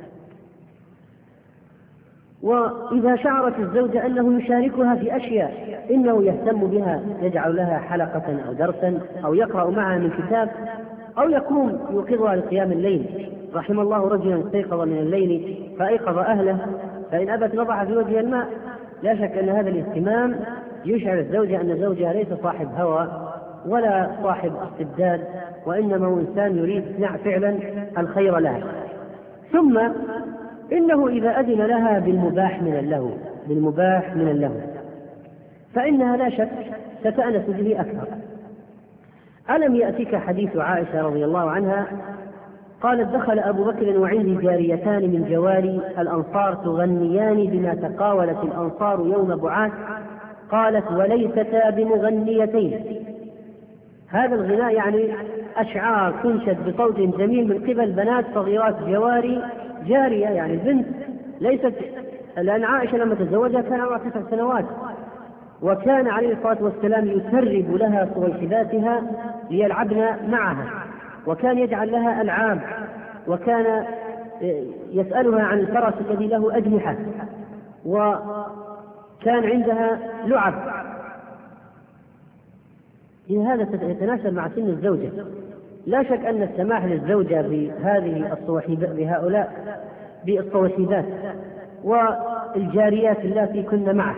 وإذا شعرت الزوجة أنه يشاركها في أشياء إنه يهتم بها، يجعل لها حلقة أو درسا أو يقرأ معها من كتاب أو يقوم يوقظها لقيام الليل، رحم الله رجلا استيقظ من الليل فأيقظ أهله فإن أبت نضح في وجه الماء، لا شك أن هذا الاهتمام يشعر الزوجة أن زوجها ليس صاحب هوى ولا صاحب استبداد، وإنما هو إنسان يريد فعلا الخير لها. ثم إنه إذا أذن لها بالمباح من اللهو بالمباح من اللهو فإنها لا شك ستأنس به أكثر. ألم يأتك حديث عائشة رضي الله عنها قالت دخل أبو بكر وعندي جاريتان من جواري الأنصار تغنيان بما تقاولت الأنصار يوم بعاث، قالت وليستا بمغنيتين. هذا الغناء يعني أشعار تنشد بصوت جميل من قبل بنات صغيرات جواري، جارية يعني بنت ليست، لأن عائشة لما تزوجها كان عمرها تسع سنوات، وكان عليه الصلاة والسلام يسرب لها صويحباتها ليلعبن معها، وكان يجعل لها ألعاب، وكان يسألها عن الفرس الذي له أجنحة، وكان عندها لعب. إن هذا يتناسب مع سن الزوجة. لا شك أن السماح للزوجة بهذه الصويحبات بهؤلاء بالصويحبات والجاريات التي كن معه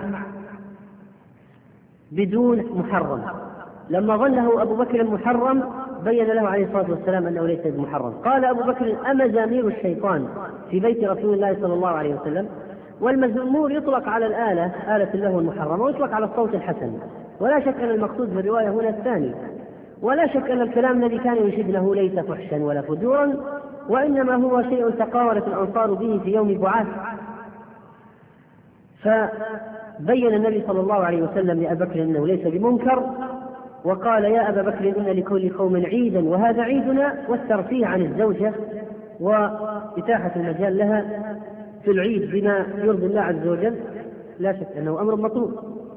بدون محرم، لما ظنه أبو بكر محرم بين له عليه الصلاة والسلام أنه ليس بمحرم. قال أبو بكر أما زمير الشيطان في بيت رسول الله صلى الله عليه وسلم؟ والمزمور يطلق على الآلة، آلة اللهو المحرمة، ويطلق على الصوت الحسن، ولا شك أن المقصود في الرواية هنا الثاني. ولا شك أن الكلام الذي كان ينشدنه ليس فحشا ولا فجورا، وإنما هو شيء تقاولت الأنصار به في يوم بعاث. فبين النبي صلى الله عليه وسلم لأبي بكر أنه ليس بمنكر، وقال يا أبا بكر إن لكل قوم عيدا وهذا عيدنا، والترفيه عن الزوجة وإتاحة المجال لها في العيد بما يرضي الله عز وجل لا شك أنه أمر مطلوب.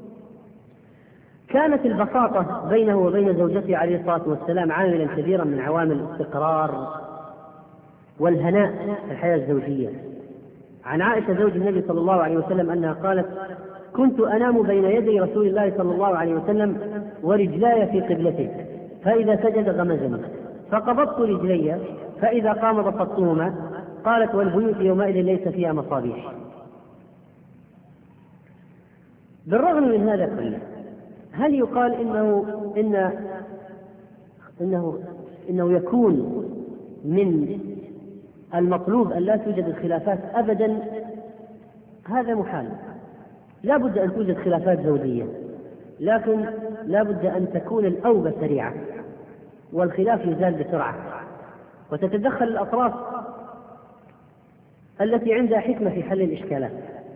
كانت البساطة بينه وبين زوجته عليه الصلاة والسلام عاملا كبيرا من عوامل الاستقرار والهناء في الحياة الزوجية. عن عائشة زوج النبي صلى الله عليه وسلم أنها قالت كنت أنام بين يدي رسول الله صلى الله عليه وسلم ورجلاي في قبلته، فإذا سجد غمزني فقبضت رجلي فإذا قام بسطتهما. قالت والبيوت يومئذ ليس فيها مصابيح. بالرغم من هذا كله هل يقال إنه إن إنه إنه يكون من المطلوب أن لا توجد الخلافات أبدا؟ هذا محال. لا بد أن توجد خلافات زوجية، لكن لا بد أن تكون الأوبة سريعة، والخلاف يزال بسرعة، وتتدخل الأطراف التي عندها حكمة في حل الإشكالات.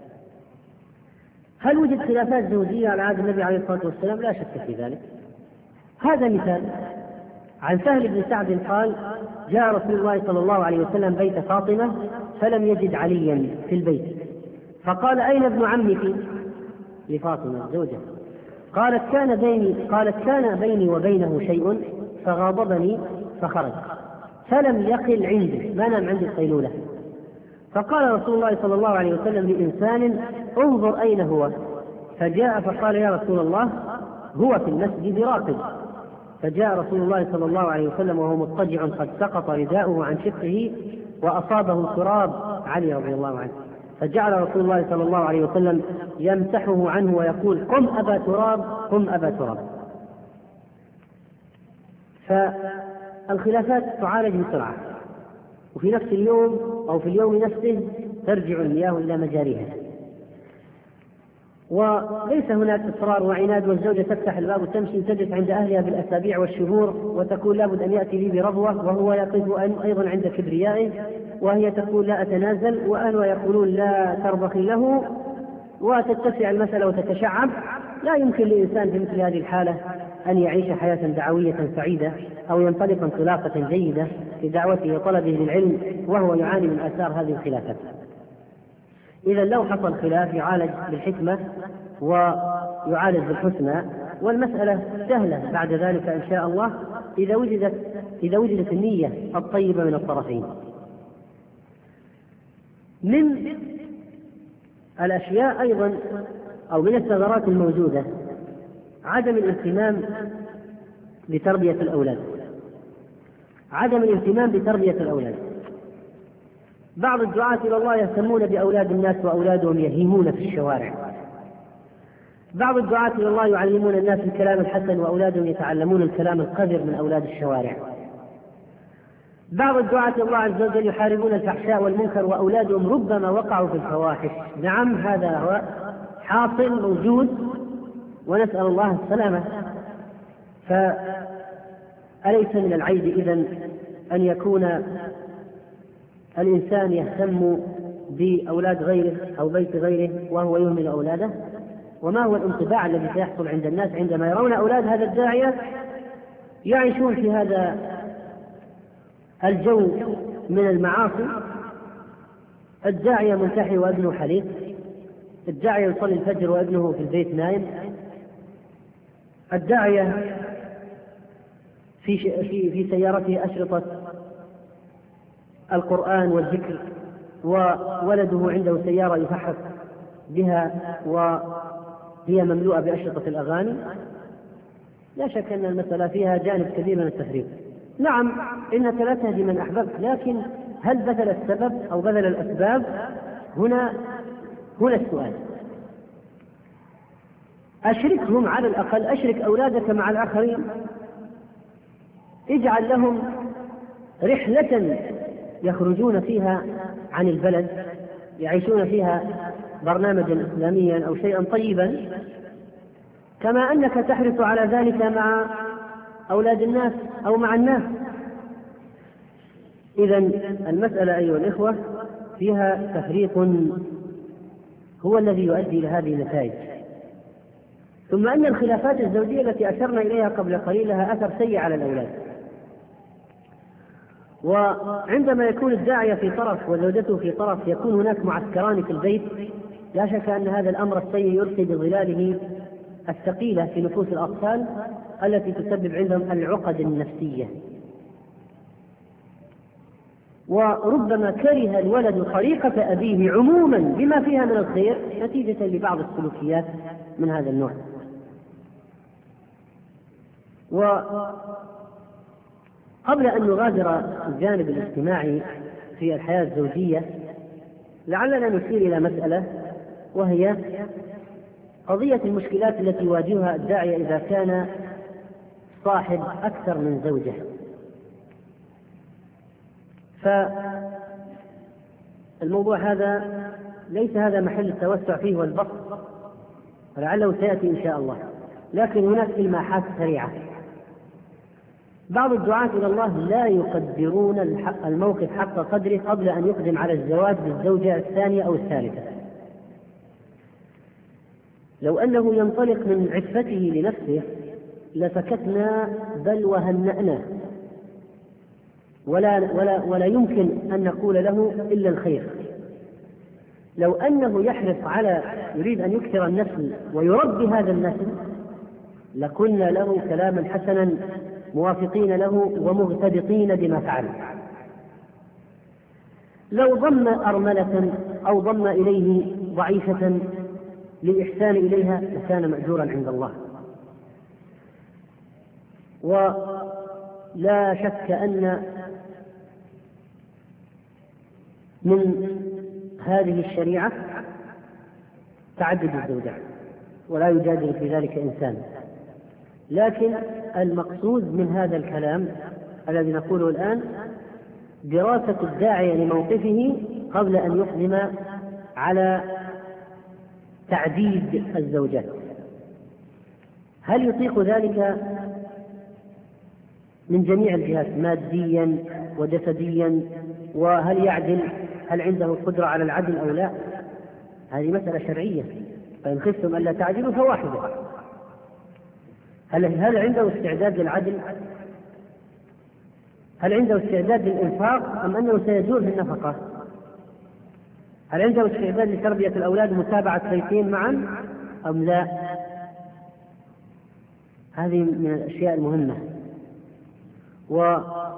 هل وجد خلافات زوجية على عهد النبي عليه الصلاة والسلام؟ لا شك في ذلك. هذا مثال عن سهل بن سعد قال جاء رسول الله صلى الله عليه وسلم بيت فاطمة فلم يجد عليا في البيت، فقال أين ابن عمك لفاطمة الزوجة؟ قالت كان بيني قالت كان بيني وبينه شيء فغاضبني فخرج فلم يقل عندي، ما نام عندي القيلولة. فقال رسول الله صلى الله عليه وسلم لإنسان انظر أين هو، فجاء فقال يا رسول الله هو في المسجد راقد. فجاء رسول الله صلى الله عليه وسلم وهو مضطجع قد سقط رداؤه عن شقه وأصابه تراب. علي رضي الله عنه فجعل رسول الله صلى الله عليه وسلم يمسحه عنه ويقول قم أبا تراب قم أبا تراب. فالخلافات تعالج بسرعة، وفي نفس اليوم أو في اليوم نفسه ترجع المياه إلى مجاريها، وليس هناك إصرار وعناد والزوجة تفتح الباب وتمشي تجلس عند أهلها بالأسابيع والشهور وتقول لابد أن يأتي لي بربوة، وهو يقف أيضا عند كبريائه، وهي تقول لا أتنازل، وأهلها يقولون لا ترضخي له، وتتسع المسألة وتتشعب. لا يمكن لإنسان في مثل هذه الحالة أن يعيش حياة دعوية سعيدة أو ينطلق انطلاقة جيدة في دعوته وطلبه للعلم وهو يعاني من آثار هذه الخلافات. إذا لو حصل خلاف يعالج بالحكمة ويعالج بالحسنى، والمسألة سهلة بعد ذلك إن شاء الله إذا وجدت إذا وجدت النية الطيبة من الطرفين. من الأشياء أيضا أو من الثغرات الموجودة عدم الاهتمام بتربية الأولاد. عدم الاهتمام بتربية الأولاد. بعض الدعاة إلى الله يهتمون بأولاد الناس وأولادهم يهيمون في الشوارع. بعض الدعاة إلى الله يعلمون الناس الكلام الحسن وأولادهم يتعلمون الكلام القذر من أولاد الشوارع. بعض الدعاة إلى الله عز وجل يحاربون الفحشاء والمنكر وأولادهم ربما وقعوا في الفواحش. نعم، هذا هو حاصل موجود ونسأل الله السلامة. فأليس من العيب إذن أن يكون الإنسان يهتم بأولاد غيره أو بيت غيره وهو يهمل أولاده؟ وما هو الانطباع الذي سيحصل عند الناس عندما يرون أولاد هذا الداعية يعيشون في هذا الجو من المعاصي؟ الداعية منتحي وابنه حليق، الداعية يصلي الفجر وابنه في البيت نايم، الداعية في في في سيارته أشرطة القرآن والذكر وولده عنده سيارة يفحص بها وهي مملوءة بأشرطة الأغاني. لا شك أن المسألة فيها جانب كبير من التفريط. نعم، إنك لا تهدي من أحببت، لكن هل بذل السبب أو بذل الأسباب؟ هنا هنا السؤال. أشركهم على الأقل، أشرك أولادك مع الآخرين، اجعل لهم رحلة يخرجون فيها عن البلد، يعيشون فيها برنامجا إسلاميا أو شيئا طيبا، كما أنك تحرص على ذلك مع أولاد الناس أو مع الناس. إذن المسألة أيها الإخوة فيها تفريق هو الذي يؤدي إلى هذه النتائج. ثم أن الخلافات الزوجية التي أشرنا إليها قبل قليل لها أثر سيء على الأولاد. وعندما يكون الداعية في طرف وزوجته في طرف يكون هناك معسكران في البيت، لا شك أن هذا الأمر السيء يلقي بظلاله الثقيلة في نفوس الأطفال التي تسبب عندهم العقد النفسية. وربما كره الولد طريقة أبيه عموما بما فيها من الخير نتيجة لبعض السلوكيات من هذا النوع. وقبل أن نغادر الجانب الاجتماعي في الحياة الزوجية لعلنا نشير إلى مسألة، وهي قضية المشكلات التي يواجهها الداعية إذا كان صاحب أكثر من زوجة. فالموضوع هذا ليس هذا محل التوسع فيه والبسط، ولعله سيأتي إن شاء الله، لكن هناك إلماحات سريعة. بعض الدعاة إلى الله لا يقدرون الموقف حق قدره قبل أن يقدم على الزواج بالزوجة الثانية أو الثالثة. لو أنه ينطلق من عفته لنفسه لسكتنا بل وهنأنا، ولا, ولا, ولا يمكن أن نقول له إلا الخير. لو أنه يحرص على يريد أن يكثر النسل ويربي هذا النسل لقلنا له كلاما حسنا موافقين له ومغتبطين بما فعل. لو ضم أرملة أو ضم إليه ضعيفة للإحسان إليها لكان مأجورا عند الله. ولا شك أن من هذه الشريعة تعدد الزوجات ولا يجادل في ذلك إنسان، لكن المقصود من هذا الكلام الذي نقوله الآن دراسة الداعية لموقفه قبل أن يقدم على تعديد الزوجات. هل يطيق ذلك من جميع الجهات ماديا وجسديا؟ وهل يعدل؟ هل عنده القدرة على العدل أو لا؟ هذه مسألة شرعية، فإن خفتم ألا تعدلوا فواحدة. هل هل عنده استعداد للعدل؟ هل عنده استعداد للإنفاق أم أنه سيجور في النفقة؟ هل عنده استعداد لتربية الأولاد ومتابعة بيتين معا أم لا؟ هذه من الأشياء المهمة. ولا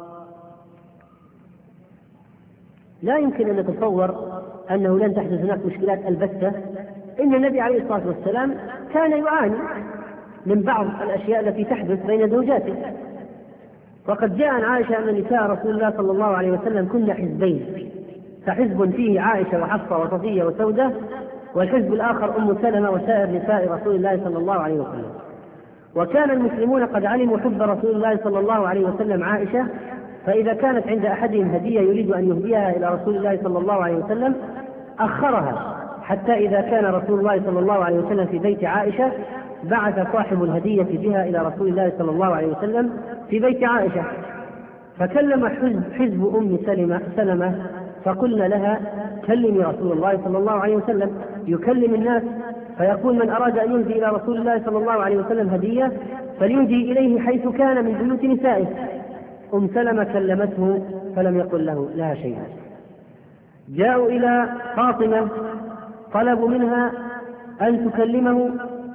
يمكن أن نتصور أنه لن تحدث هناك مشكلات البتة. إن النبي عليه الصلاة والسلام كان يعاني من بعض الأشياء التي تحدث بين زوجاته، وقد جاء عن عائشة أن نساء رسول الله صلى الله عليه وسلم كن حزبين، فحزب فيه عائشة وحفصة وصفية وسودة، والحزب الآخر أم سلمة وسائر نساء رسول الله صلى الله عليه وسلم. وكان المسلمون قد علموا حب رسول الله صلى الله عليه وسلم عائشة، فإذا كانت عند أحدهم هدية يريد أن يهديها إلى رسول الله صلى الله عليه وسلم أخرها، حتى إذا كان رسول الله صلى الله عليه وسلم في بيت عائشة بعث صاحب الهدية بها إلى رسول الله صلى الله عليه وسلم في بيت عائشة، فكلم حزب, حزب أم سلمة, سلمة فقلنا لها كلمي رسول الله صلى الله عليه وسلم، يكلم الناس فيقول من أراد أن يهدي إلى رسول الله صلى الله عليه وسلم هدية فليهدي إليه حيث كان من بيوت نسائه. أم سلمة كلمته فلم يقل له لها شيئا. جاءوا إلى فاطمة طلبوا منها أن تكلمه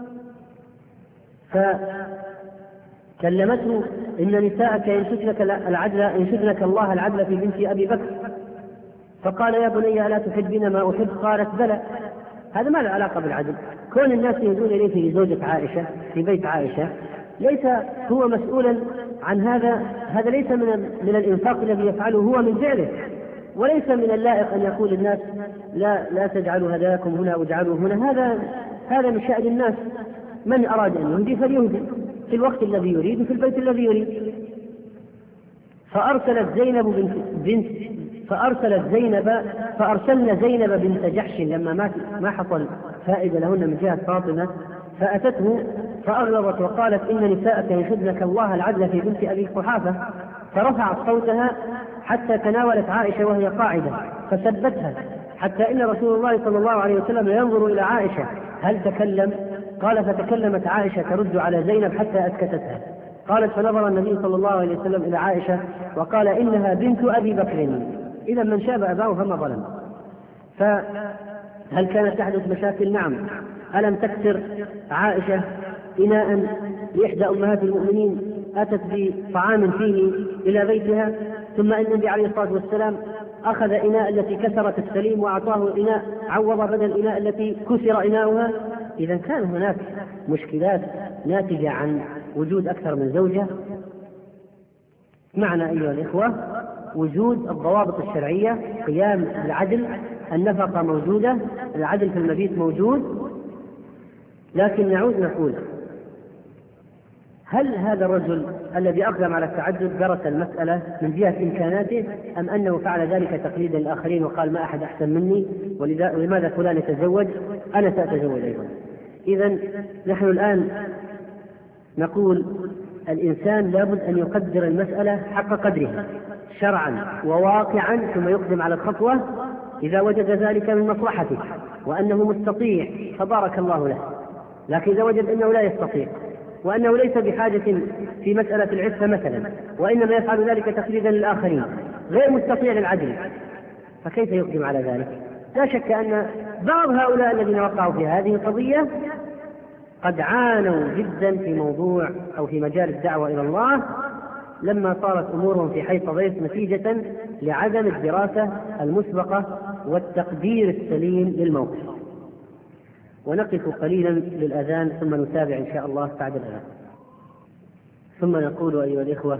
فكلمته إن نساءك ينشدنك العدل ينشدنك الله العدل في بنت أبي بكر، فقال يا بني ألا تحبين ما أحب؟ قالت بلى. هذا ما له علاقة بالعدل. كون الناس يهدون إليه في زوجة عائشة في بيت عائشة ليس هو مسؤولا عن هذا، هذا ليس من من الإنفاق الذي يفعله هو من فعله، وليس من اللائق أن يقول الناس لا لا تجعلوا هداكم هنا واجعلوا هنا. هذا هذا من شأن الناس، من أراد أن يهدي فليهدي في الوقت الذي يريد في البيت الذي يريد. فأرسلت زينب بنت, بنت فأرسلت زينب فأرسلنا زينب بنت جحش لما ما ما حصل فائدة لهن من جهة فاطمة، فأتته فأغلظت وقالت إن نساءك ينشدنك الله العدل في بنت أبي قحافة، فرفعت صوتها حتى تناولت عائشة وهي قاعدة فسبتها، حتى إن رسول الله صلى الله عليه وسلم ينظر إلى عائشة هل تكلم؟ قال فتكلمت عائشة ترد على زينب حتى أسكتتها. قالت فنظر النبي صلى الله عليه وسلم إلى عائشة وقال إنها بنت أبي بكر، إذا من شاب أباه فما ظلم. فهل كانت تحدث مشاكل؟ نعم. ألم تكسر عائشة إناء لإحدى أمهات المؤمنين أتت بطعام فيه إلى بيتها، ثم أن النبي عليه الصلاة والسلام أخذ إناء التي كسرت السليم وأعطاه إناء عوض بدل الإناء التي كسر إناؤها. إذا كان هناك مشكلات ناتجة عن وجود أكثر من زوجة، معنى أيها الإخوة وجود الضوابط الشرعية، قيام العدل، النفقة موجودة، العدل في المبيت موجود. لكن نعود نقول هل هذا الرجل الذي أقدم على التعدد درس المسألة من جهة إمكاناته أم أنه فعل ذلك تقليدا للآخرين وقال ما أحد أحسن مني ولماذا فلان يتزوج أنا سأتزوج أيضا؟ إذن نحن الآن نقول الإنسان لابد أن يقدر المسألة حق قدرها شرعا وواقعا ثم يقدم على الخطوة إذا وجد ذلك من مصلحته وأنه مستطيع فبارك الله له. لكن إذا وجد أنه لا يستطيع وأنه ليس بحاجة في مسألة العفة مثلا وإنما يفعل ذلك تقليدا للآخرين غير مستطيع للعدل، فكيف يقدم على ذلك؟ لا شك أن بعض هؤلاء الذين وقعوا في هذه القضية قد عانوا جدا في موضوع أو في مجال الدعوة إلى الله لما صارت أمورهم في حيث ضيف نتيجة لعدم الدراسة المسبقة والتقدير السليم للموقف. ونقف قليلا للأذان ثم نتابع إن شاء الله بعد الأذان. ثم نقول أيها الإخوة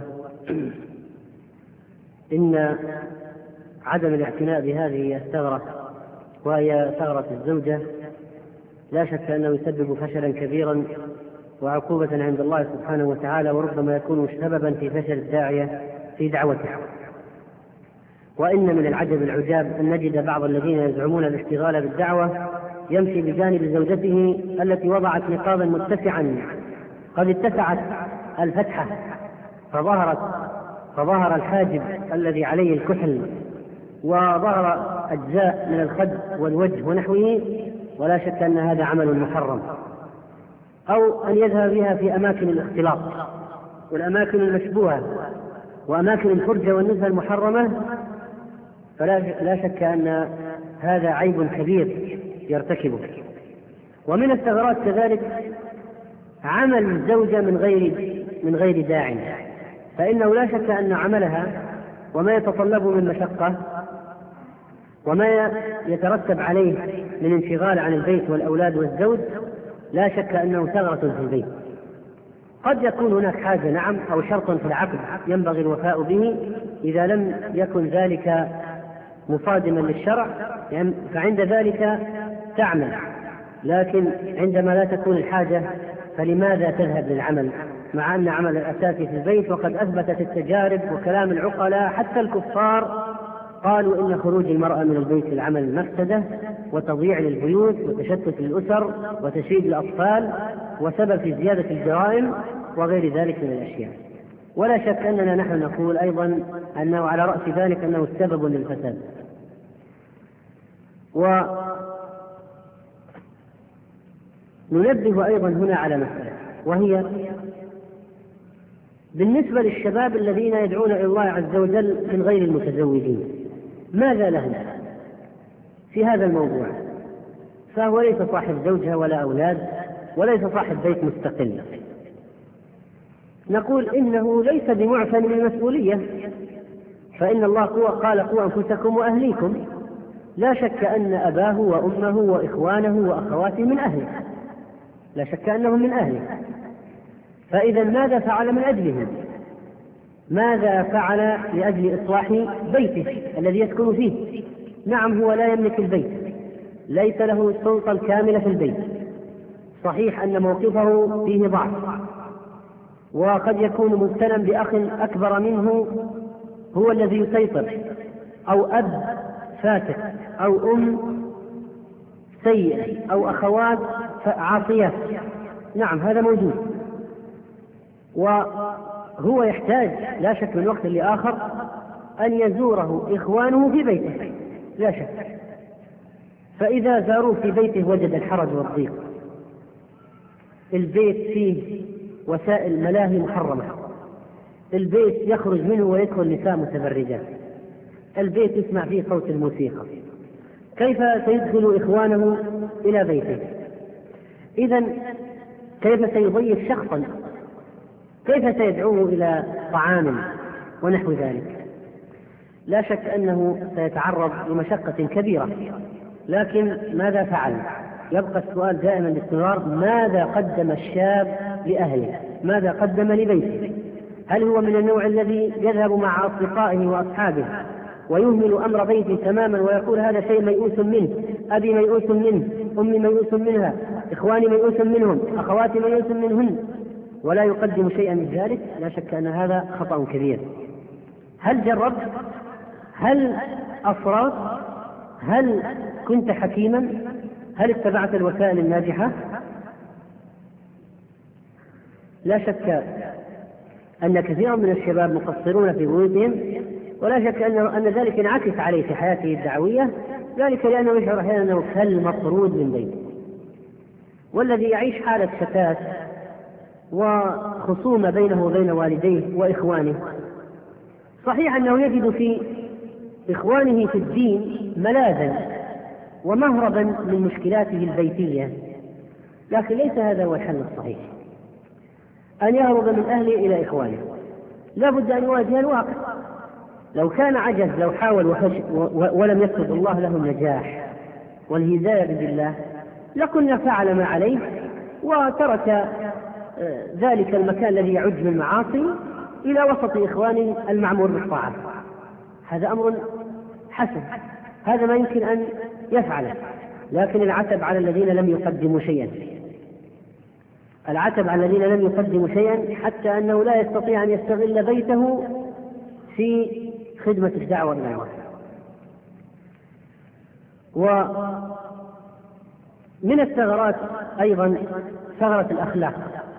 إن عدم الاعتناء بهذه الثغرة وهي ثغرة الزوجة، لا شك أنه يسبب فشلا كبيرا وعقوبة عند الله سبحانه وتعالى، وربما يكون سببا في فشل الداعية في دعوته. وإن من العجب العجاب أن نجد بعض الذين يزعمون الاشتغال بالدعوة يمشي بجانب زوجته التي وضعت نقابا متسعا قد اتسعت الفتحة فظهرت فظهر الحاجب الذي عليه الكحل وظهر أجزاء من الخد والوجه ونحوه، ولا شك أن هذا عمل محرم. أو أن يذهب بها في أماكن الاختلاط والأماكن المشبوهة وأماكن الفرجة والنزهة المحرمة، فلا لا شك أن هذا عيب كبير يرتكبه. ومن الثغرات كذلك عمل الزوجة من غير من غير داع، فإنه لا شك أن عملها وما يتطلب من مشقة وما يترتب عليه من انشغال عن البيت والأولاد والزوج لا شك أنه ثغرة في البيت. قد يكون هناك حاجة نعم أو شرط في العقد ينبغي الوفاء به، إذا لم يكن ذلك مصادما للشرع يعني فعند ذلك تعمل، لكن عندما لا تكون الحاجة فلماذا تذهب للعمل مع أن عمل الأساسي في البيت؟ وقد أثبتت التجارب وكلام العقلاء حتى الكفار قالوا إن خروج المرأة من البيت للعمل مفسدة وتضييع للبيوت وتشتت للأسر وتشريد الأطفال وسبب في زيادة الجرائم وغير ذلك من الأشياء. ولا شك أننا نحن نقول أيضا أنه على رأس ذلك أنه سبب للفساد. وننبه أيضا هنا على مسألة، وهي بالنسبة للشباب الذين يدعون إلى الله عز وجل من غير المتزوجين، ماذا لهم في هذا الموضوع؟ فهو ليس صاحب زوجة ولا أولاد وليس صاحب بيت مستقل. نقول إنه ليس بمعفى من المسؤولية، فإن الله قال قوا أنفسكم وأهليكم. لا شك أن أباه وأمه وإخوانه وأخواته من أهله، لا شك أنهم من أهله، فإذا ماذا فعل من أجلهم؟ ماذا فعل لأجل إصلاح بيته الذي يسكن فيه؟ نعم هو لا يملك البيت، ليس له السلطة الكاملة في البيت، صحيح أن موقفه فيه ضعف وقد يكون مبتلا بأخ أكبر منه هو الذي يسيطر، أو أب فاسق أو أم سيئة أو أخوات عاصيات، نعم هذا موجود، وهو يحتاج لا شك من وقت لآخر أن يزوره إخوانه في بيته لا شك، فإذا زاروه في بيته وجد الحرج والضيق. البيت فيه وسائل ملاهي محرمة، البيت يخرج منه ويدخل نساء متبرجات، البيت يسمع فيه صوت الموسيقى، كيف سيدخل إخوانه إلى بيته؟ إذن كيف سيضيف شخصا؟ كيف سيدعوه إلى طعام ونحو ذلك؟ لا شك أنه سيتعرض لمشقة كبيرة، لكن ماذا فعل؟ يبقى السؤال دائما باستمرار: ماذا قدم الشاب لأهله؟ ماذا قدم لبيته؟ هل هو من النوع الذي يذهب مع أصدقائه وأصحابه ويهمل أمر بيته تماما ويقول هذا شيء ميؤوس منه، أبي ميؤوس منه، أمي ميؤوس منها، إخواني ميؤوس منهم، أخواتي ميؤوس منهن، ولا يقدم شيئا من ذلك؟ لا شك أن هذا خطأ كبير. هل جربت؟ هل أصررت؟ هل كنت حكيما؟ هل اتبعت الوسائل الناجحة؟ لا شك أن كثيرا من الشباب مقصرون في بيوتهم، ولا شك أن أن ذلك ينعكس عليه في حياته الدعوية، ذلك لأنه يشعر أحيانا أنه كالمطرود من بيته. والذي يعيش حالة شتات وخصومة بينه وبين والديه وإخوانه، صحيح أنه يجد في إخوانه في الدين ملاذا ومهربا من مشكلاته البيتية، لكن ليس هذا هو الحل الصحيح أن يهرب من أهله إلى إخوانه، لا بد أن يواجه الواقع. لو كان عجز، لو حاول ولم يكتب الله له النجاح والهداية بالله، لكنا فعل ما عليه وترك ذلك المكان الذي يعج من المعاصي إلى وسط إخوانه المعمور بالطاعة. هذا أمر حسن، هذا ما يمكن أن يفعله. لكن العتب على الذين لم يقدموا شيئا، العتب على الذين لم يقدموا شيئا حتى أنه لا يستطيع أن يستغل بيته في خدمة الدعوة إلى الله. ومن الثغرات أيضا ثغرة الأخلاق،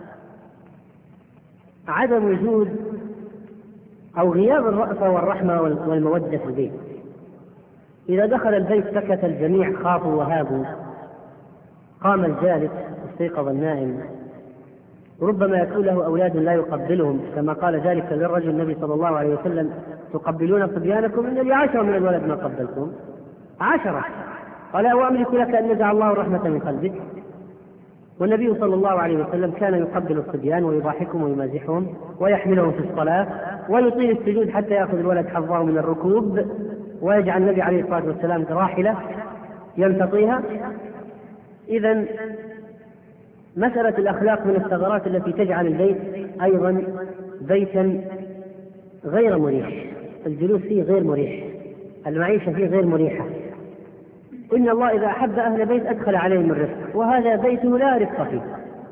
عدم وجود أو غياب الرأفة والرحمة والمودة في البيت. إذا دخل البيت سكت الجميع، خافوا وهابوا، قام الجالس استيقظ النائم، ربما يكون له أولاد لا يقبلهم، كما قال ذلك للرجل النبي صلى الله عليه وسلم: تقبلون صبيانكم؟ إن لي عشرة من الولد ما قبلتم، عشرة. قال: وأملك لك أن نزع الله رحمة من قلبك. والنبي صلى الله عليه وسلم كان يقبل الصبيان ويضاحكهم ويمازحهم ويحملهم في الصلاة ويطيل السجود حتى يأخذ الولد حظه من الركوب، ويجعل النبي عليه الصلاة والسلام راحلة يمتطيها. إذن مسألة الأخلاق من الثغرات التي تجعل البيت أيضا بيتا غير مريح، الجلوس فيه غير مريح، المعيشة فيه غير مريحة. إن الله إذا أحب أهل بيت أدخل عليهم الرفق، وهذا بيته لا رفق فيه.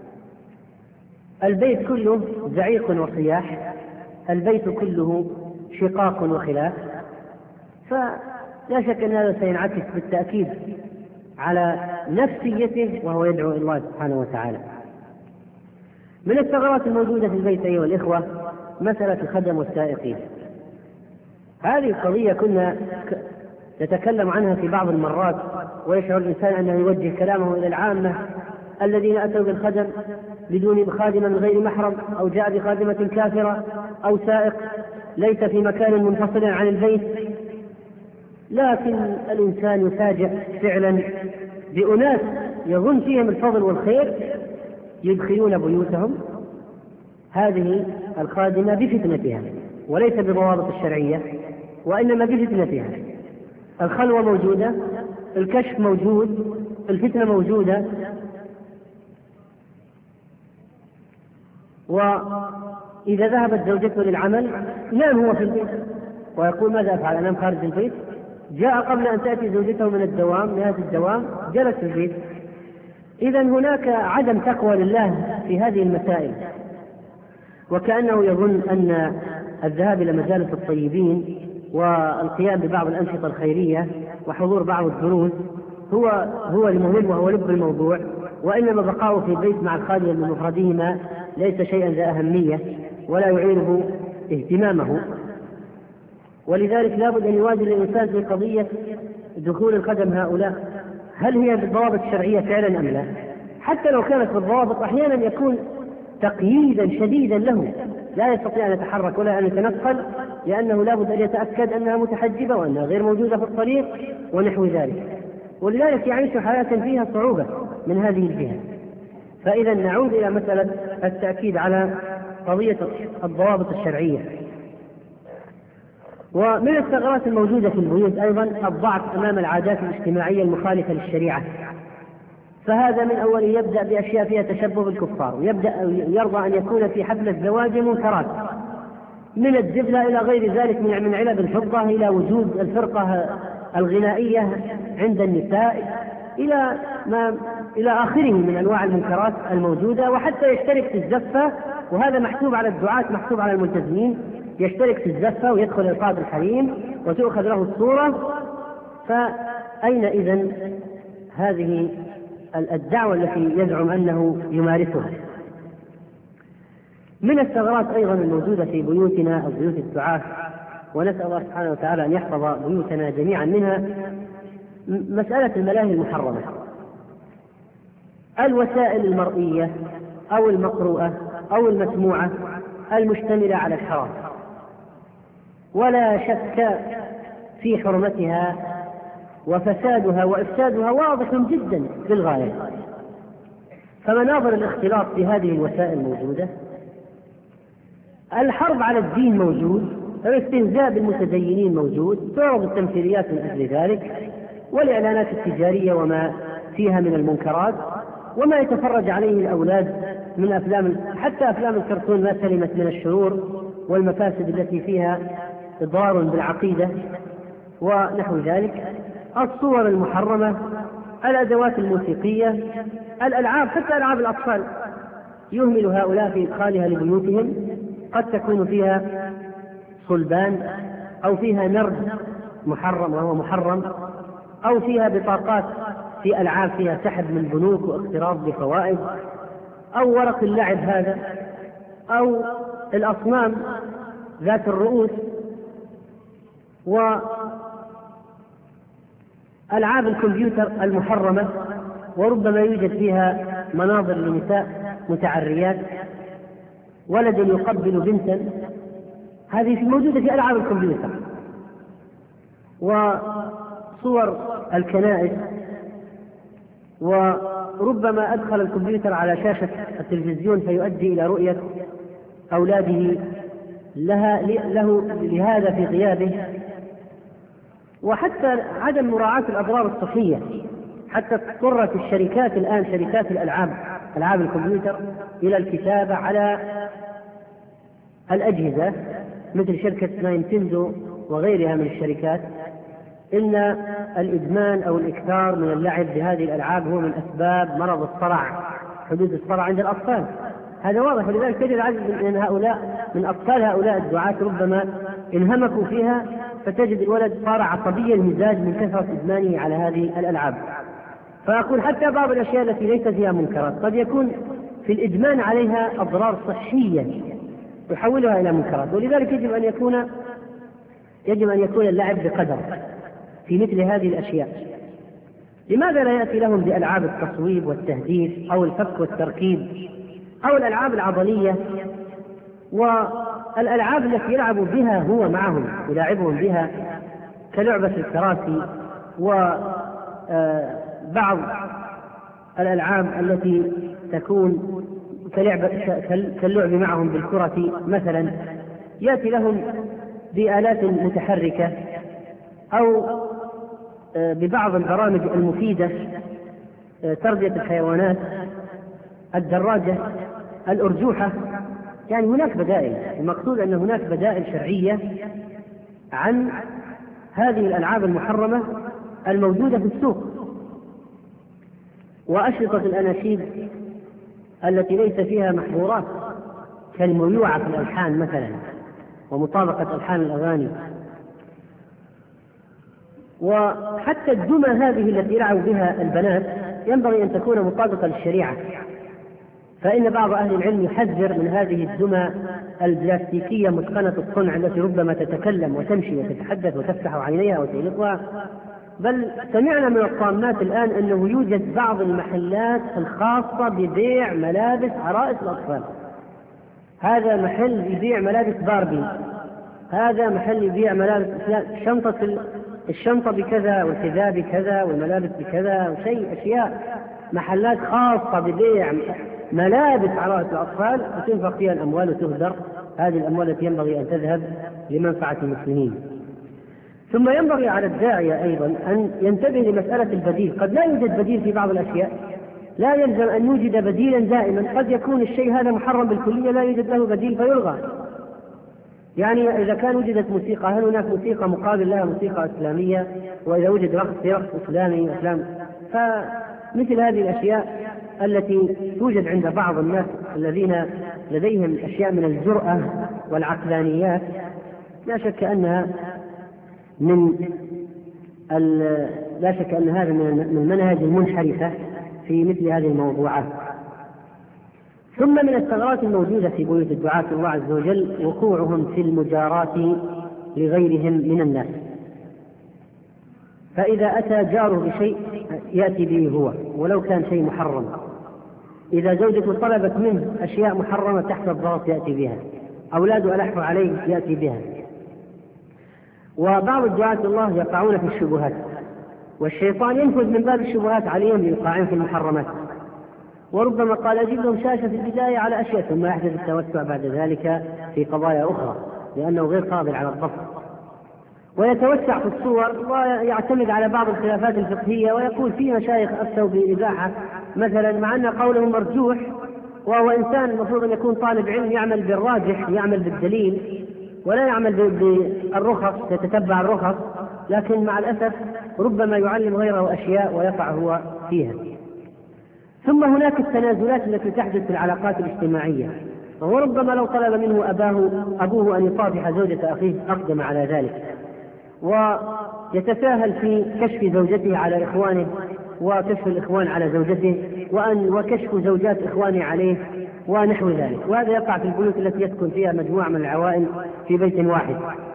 البيت كله زعيق وصياح، البيت كله شقاق وخلاف، فلا شك أن هذا سينعكس بالتأكيد على نفسيته وهو يدعو إلى الله سبحانه وتعالى. من الثغرات الموجودة في البيت أيها الإخوة مسألة الخدم والسائقين. هذه القضية كنا نتكلم عنها في بعض المرات، ويشعر الإنسان أنه يوجه كلامه إلى العامة الذين أتوا بالخدم بدون خادم من غير محرم، أو جاء بخادمة كافرة، أو سائق ليس في مكان منفصل عن البيت. لكن الإنسان يفاجأ فعلا بأناس يظن فيهم الفضل والخير يدخلون بيوتهم هذه الخادمة بفتنتها، وليس بضوابط الشرعية، وإنما بفتنتها. الخلوة موجودة، الكشف موجود، الفتنة موجودة. وإذا ذهبت زوجته للعمل نام هو في البيت ويقول: ماذا أفعل؟ أنام خارج البيت؟ جاء قبل أن تأتي زوجته من الدوام نهاية الدوام جلس في البيت. إذن هناك عدم تقوى لله في هذه المسائل، وكأنه يظن أن الذهاب إلى مجالس الطيبين والقيام ببعض الأنشطة الخيرية وحضور بعض الدروس هو هو المهم وهو لب الموضوع، وإنما بقاؤه في البيت مع الخادم بمفردهما ليس شيئا ذا أهمية ولا يعيره اهتمامه. ولذلك لابد أن يواجه الإنسان في قضية دخول الخدم هؤلاء، هل هي بالضوابط الشرعية فعلا أم لا؟ حتى لو كانت بالضوابط أحيانا يكون تقييدا شديدا له، لا يستطيع أن يتحرك ولا أن يتنقل، لأنه لابد أن يتأكد أنها متحجبة وأنها غير موجودة في الطريق ونحو ذلك، ولذلك يعيش حياة فيها صعوبة من هذه الجهة. فإذا نعود إلى مسألة التأكيد على قضية الضوابط الشرعية. ومن الثغرات الموجودة في البيوت أيضا الضعف أمام العادات الاجتماعية المخالفة للشريعة، فهذا من أول يبدأ بأشياء فيها تشبه بالكفار، ويبدأ يرضى أن يكون في حفل الزواج منكرات من الدبلة إلى غير ذلك من علب الفضة، إلى وجود الفرقة الغنائية عند النساء، إلى ما إلى آخره من أنواع المنكرات الموجودة، وحتى يشترك في الزفة، وهذا محسوب على الدعاة محسوب على الملتزمين، يشترك في الزفة ويدخل إلقاء الحريم وتؤخذ له الصورة. فأين إذن هذه الدعوة التي يزعم أنه يمارسها؟ من الثغرات أيضا الموجودة في بيوتنا أو بيوت الدعاة، ونسأل الله سبحانه وتعالى أن يحفظ بيوتنا جميعا منها، مسألة الملاهي المحرمة، الوسائل المرئية أو المقروءة أو المسموعة المشتملة على الحرام، ولا شك في حرمتها، وفسادها وإفسادها واضح جدا للغاية. فمناظر الاختلاط في هذه الوسائل موجودة، الحرب على الدين موجود، الاستهزاء بالمتدينين موجود، تعرض التمثيليات من أجل ذلك، والإعلانات التجارية وما فيها من المنكرات، وما يتفرج عليه الأولاد من أفلام، حتى أفلام الكرتون ما سلمت من الشرور والمفاسد التي فيها إضرار بالعقيدة ونحو ذلك. الصور المحرمة، الأدوات الموسيقية، الألعاب، حتى ألعاب الأطفال يهمل هؤلاء في إدخالها لبيوتهم، قد تكون فيها صلبان أو فيها نرد محرم وهو محرم، أو فيها بطاقات في ألعاب فيها سحب من بنوك واقتراض بفوائد، أو ورق اللعب هذا، أو الأصنام ذات الرؤوس، وألعاب الكمبيوتر المحرمة، وربما يوجد فيها مناظر لنساء متعريات، ولد يقبل بنتا، هذه موجودة في ألعاب الكمبيوتر. وصور الكنائس، وربما أدخل الكمبيوتر على شاشة التلفزيون فيؤدي إلى رؤية أولاده لها له لهذا في غيابه، وحتى عدم مراعاة الأضرار الصحية، حتى اضطرت الشركات الآن، شركات الألعاب ألعاب الكمبيوتر، إلى الكتابة على الأجهزة مثل شركة ناينتندو وغيرها من الشركات إن الإدمان أو الإكثار من اللعب بهذه الألعاب هو من أسباب مرض الصرع، حدوث الصرع عند الأطفال. هذا واضح، ولذلك تجد العديد من هؤلاء من أطفال هؤلاء الدعاة ربما انهمكوا فيها، فتجد الولد صار عصبيا المزاج من كثرة إدمانه على هذه الألعاب. فأقول حتى بعض الأشياء التي ليست فيها منكرات قد يكون في الإدمان عليها أضرار صحية يحولها إلى منكرات، ولذلك يجب أن يكون يجب أن يكون اللعب بقدر في مثل هذه الأشياء. لماذا لا يأتي لهم بألعاب التصويب والتهديد أو الفك والتركيب أو الألعاب العضلية، والألعاب التي يلعب بها هو معهم يلاعبهم بها كلعبة الكراسي وبعض الألعاب التي تكون كلعبة كاللعب معهم بالكرة مثلا، يأتي لهم بآلات متحركة أو ببعض البرامج المفيدة، تربية الحيوانات، الدراجة، الأرجوحة. يعني هناك بدائل، المقصود أن هناك بدائل شرعية عن هذه الألعاب المحرمة الموجودة في السوق. وأشرطة الأناشيد التي ليس فيها محظورات كالميوعة في الألحان مثلا ومطابقة ألحان الأغاني، وحتى الدمى هذه التي يلعب بها البنات ينبغي أن تكون مطابقة للشريعة، فإن بعض أهل العلم يحذر من هذه الدمى البلاستيكية متقنة الصنع التي ربما تتكلم وتمشي وتتحدث وتفتح عينيها وتغلقها. بل سمعنا من الطامات الآن أنه يوجد بعض المحلات الخاصة ببيع ملابس عرائس الأطفال، هذا محل يبيع ملابس باربي، هذا محل يبيع ملابس شنطة الشنطة بكذا والحذاء بكذا والملابس بكذا وشيء أشياء، محلات خاصة ببيع ملابس عرائس الأطفال وتنفق فيها الأموال وتهدر هذه الأموال التي ينبغي أن تذهب لمنفعة المسلمين. ثم ينبغي على الداعية أيضا أن ينتبه لمسألة البديل، قد لا يوجد بديل في بعض الأشياء، لا يلزم أن يوجد بديلا دائما، قد يكون الشيء هذا محرم بالكلية لا يوجد له بديل فيلغى. يعني إذا كان وجدت موسيقى هل هناك موسيقى مقابل لها موسيقى إسلامية؟ وإذا وجد رقص في رقص إسلامي إسلام. فمثل هذه الأشياء التي توجد عند بعض الناس الذين لديهم أشياء من الجرأة والعقلانيات لا شك أنها من لا شك أن هذا من المنهج المنحرفة في مثل هذه الموضوعات. ثم من الثغرات الموجودة في بيوت الدعاة الله عز وجل وقوعهم في المجاراة لغيرهم من الناس، فإذا أتى جاره بشيء يأتي به هو ولو كان شيء محرم، إذا زوجته طلبت منه أشياء محرمة تحت الضغط يأتي بها، أولاده ألحوا عليه يأتي بها. وبعض الدعاة الله يقعون في الشبهات، والشيطان ينفذ من باب الشبهات عليهم ليقعون في المحرمات، وربما قال أجيب لهم شاشة في البداية على أشياء ثم يحدث التوسع بعد ذلك في قضايا أخرى لأنه غير قادر على الضبط، ويتوسع في الصور ويعتمد على بعض الخلافات الفقهية ويقول في مشايخ أفتوا بالإباحة مثلا، مع أن قوله مرجوح، وهو إنسان المفروض أن يكون طالب علم يعمل بالراجح، يعمل بالدليل ولا يعمل بالرخص، يتتبع الرخص، لكن مع الأسف ربما يعلم غيره أشياء ويقع هو فيها. ثم هناك التنازلات التي تحدث في العلاقات الاجتماعية، وربما لو طلب منه أباه أبوه أن يصافح زوجة أخيه أقدم على ذلك، ويتساهل في كشف زوجته على إخوانه وكشف الإخوان على زوجته وأن وكشف زوجات إخوانه عليه ونحو ذلك. وهذا يقع في البيوت التي يسكن فيها مجموعة من العوائل في بيت واحد،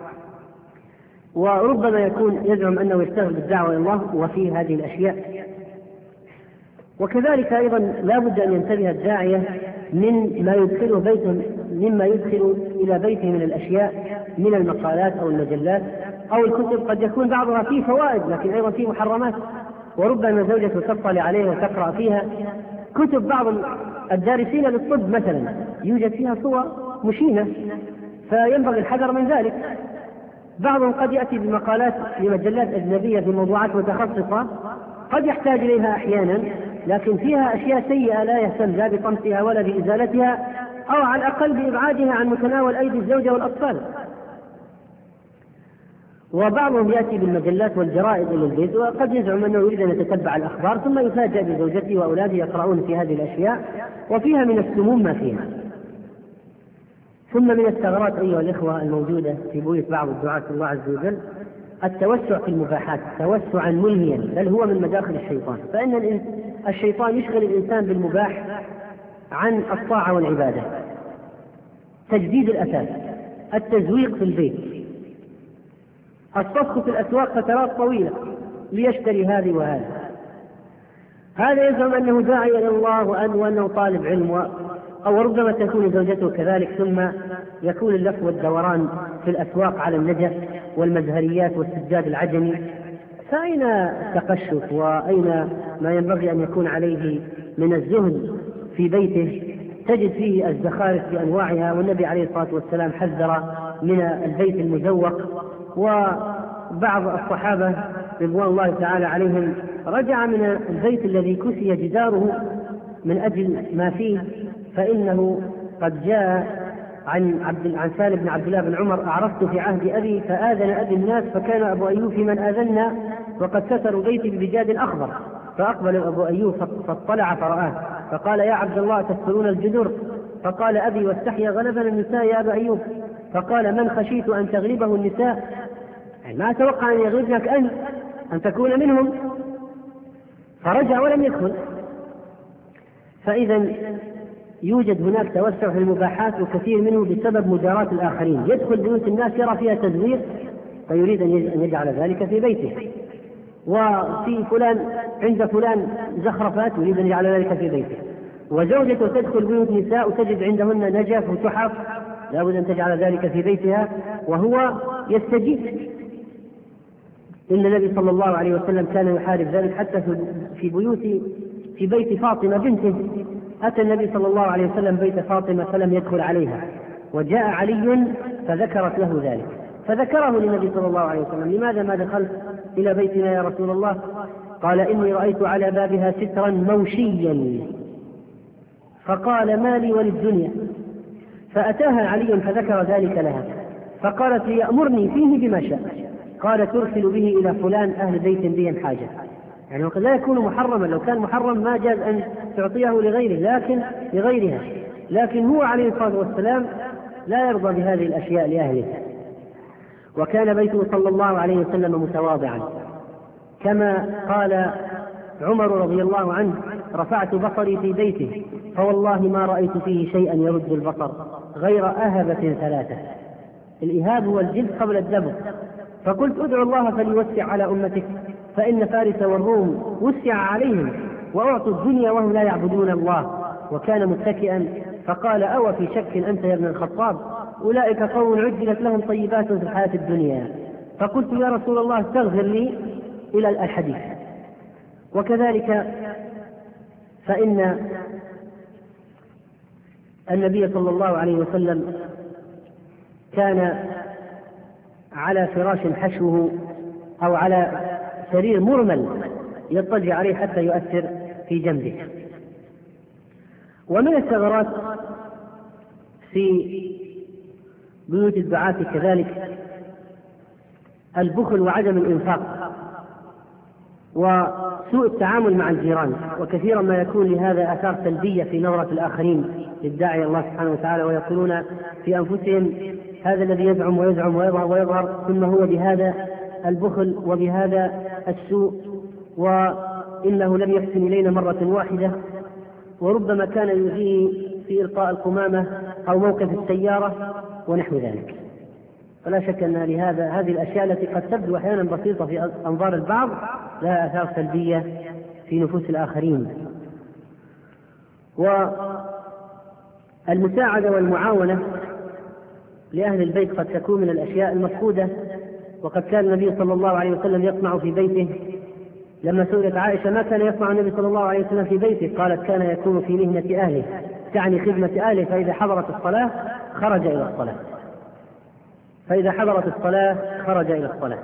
وربما يكون يزعم أنه يشتغل بالدعوة إلى الله وفي هذه الأشياء. وكذلك أيضا لا بد أن ينتبه الداعية من ما يدخله بيته مما يدخل إلى بيته من الأشياء من المقالات أو المجلات أو الكتب. قد يكون بعضها فيه فوائد لكن أيضا فيه محرمات، وربما زوجته تطلع عليه وتقرأ فيها كتب بعض الدارسين للطب مثلا يوجد فيها صور مشينة، فينبغي الحذر من ذلك. بعضهم قد يأتي بمقالات لمجلات أجنبية بموضوعات متخصصة قد يحتاج إليها أحيانا، لكن فيها أشياء سيئة لا يهتم لا بطمسها ولا بإزالتها أو على الأقل بإبعادها عن متناول أيدي الزوجة والأطفال. وبعضهم يأتي بالمجلات والجرائد إلى البيت وقد يزعم أنه يريد أن يتتبع الأخبار، ثم يفاجأ بزوجته وأولاده يقرؤون في هذه الأشياء وفيها من السموم ما فيها. ثم من الثغرات أيها الإخوة الموجودة في بيوت بعض الدعاة الله عز وجل التوسع في المباحات توسعا ملهيا، بل هو من مداخل الشيطان. فإن الشيطان يشغل الإنسان بالمباح عن الطاعة والعبادة. تجديد الأثاث، التزويق في البيت، الصفق في الأسواق فترات طويلة ليشتري هذه وهذا. هذا يزعم أنه داعي إلى الله وأنه طالب علم، أو ربما تكون زوجته كذلك، ثم يكون اللف والدوران في الأسواق على النجف والمزهريات والسجاد العجمي. فأين التقشف وأين ما ينبغي أن يكون عليه من الزهد في بيته؟ تجد فيه الزخارف بأنواعها، والنبي عليه الصلاة والسلام حذر من البيت المزوق. وبعض الصحابة رضوان الله تعالى عليهم رجع من البيت الذي كسي جداره من أجل ما فيه، فإنه قد جاء عن عبد عن سالم بن عبد الله بن عمر: أعرفت في عهد أبي فآذن أبي الناس فكان أبو أيوب في من آذنا وقد ستروا بيتي ببجاد أخضر، فأقبل أبو أيوب فاطلع فرآه فقال: يا عبد الله تسترون الجدر؟ فقال: أبي واستحيا غلبنا النساء يا أبا أيوب. فقال: من خشيت أن تغلبه النساء، يعني ما أتوقع أن يغلبنك أنت أن تكون منهم. فرجع ولم يدخل. فإذا يوجد هناك توسع في المباحات، وكثير منه بسبب مجاراة الآخرين. يدخل بيوت الناس يرى فيها تزوير فيريد أن يجعل ذلك في بيته، وفي فلان عند فلان زخرفات يريد أن يجعل ذلك في بيته. وزوجته تدخل بيوت نساء وتجد عندهن نجف وتحف لا بد أن تجعل ذلك في بيتها وهو يستجيب. إن النبي صلى الله عليه وسلم كان يحارب ذلك حتى في بيوت في بيت فاطمة بنته. أتى النبي صلى الله عليه وسلم بيت فاطمة فلم يدخل عليها، وجاء علي فذكرت له ذلك، فذكره للنبي صلى الله عليه وسلم: لماذا ما دخلت إلى بيتنا يا رسول الله؟ قال: إني رأيت على بابها سترا موشيا. فقال: ما لي وللدنيا؟ فأتاها علي فذكر ذلك لها، فقالت: ليأمرني فيه بما شاء. قال: ترسل به إلى فلان أهل بيت بهم حاجة. يعني وقد لا يكون محرما، لو كان محرم ما جاز أن تعطيه لغيره لكن لغيرها، لكن هو عليه الصلاة والسلام لا يرضى بهذه الأشياء لأهله. وكان بيته صلى الله عليه وسلم متواضعا، كما قال عمر رضي الله عنه: رفعت بصري في بيته فوالله ما رأيت فيه شيئا يرد البصر غير أهبة ثلاثة. الإهاب هو الجلد قبل الدبر. فقلت: ادعو الله فليوسع على أمتك، فإن فارس والروم وسع عليهم وأعطوا الدنيا وهم لا يعبدون الله. وكان متكئا فقال: أو في شك أنت يا ابن الخطاب؟ أولئك قوم عجلت لهم طيبات في الحياة الدنيا. فقلت: يا رسول الله استغفر لي إلى الحديث. وكذلك فإن النبي صلى الله عليه وسلم كان على فراش حشوه أو على سرير مرمل يضطجع عليه حتى يؤثر في جنبه. ومن الثغرات في بيوت الدعاة كذلك البخل وعدم الإنفاق وسوء التعامل مع الجيران، وكثيرا ما يكون لهذا آثار سلبية في نظرة الآخرين للداعي الله سبحانه وتعالى، ويقولون في أنفسهم هذا الذي يزعم ويزعم ويظهر ويظهر ثم هو بهذا البخل وبهذا السوء، وإنه لم يحسن إلينا مرة واحدة، وربما كان يؤذيه في إلقاء القمامة أو موقف السيارة ونحو ذلك. فلا شك أن لهذا هذه الأشياء التي قد تبدو أحيانا بسيطة في أنظار البعض لها آثار سلبية في نفوس الآخرين. والمساعدة والمعاونة لأهل البيت قد تكون من الأشياء المفقودة، وقد كان النبي صلى الله عليه وسلم يصنع في بيته. لما سئلت عائشة ما كان يصنع النبي صلى الله عليه وسلم في بيته، قالت كان يكون في مهنة أهله، تعني خدمة أهله، فإذا حضرت الصلاة خرج إلى الصلاة فإذا حضرت الصلاة خرج إلى الصلاة.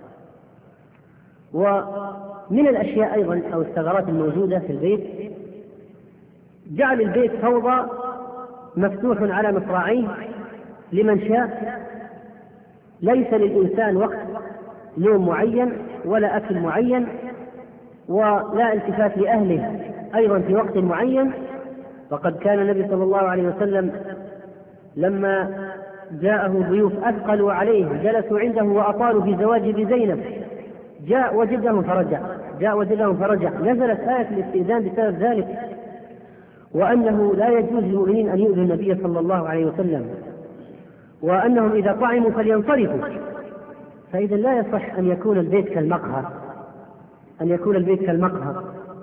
ومن الأشياء أيضا أو الثغرات الموجودة في البيت جعل البيت فوضى مفتوح على مصراعيه لمن شاء، ليس للإنسان وقت نوم معين ولا أكل معين ولا التفات لأهله أيضا في وقت معين. وقد كان النبي صلى الله عليه وسلم لما جاءه ضيوف أثقلوا عليه جلسوا عنده وأطالوا في زواج زينب، جاء وجدهم فرجع جاء وجدهم فرجع نزلت آية الاستئذان بسبب ذلك، وأنه لا يجوز للمؤمنين أن يؤذوا النبي صلى الله عليه وسلم، وأنهم إذا طعموا فلينصرفوا. فإذا لا يصح أن يكون البيت كالمقهى أن يكون البيت كالمقهى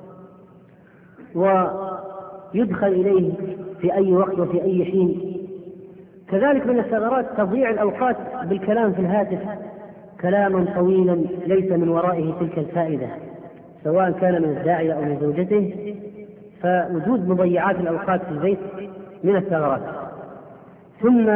ويدخل إليه في أي وقت وفي أي حين. كذلك من الثغرات تضييع الأوقات بالكلام في الهاتف كلاما طويلا ليس من ورائه تلك الفائدة، سواء كان من الداعية أو من زوجته. فوجود مضيعات الأوقات في البيت من الثغرات. ثم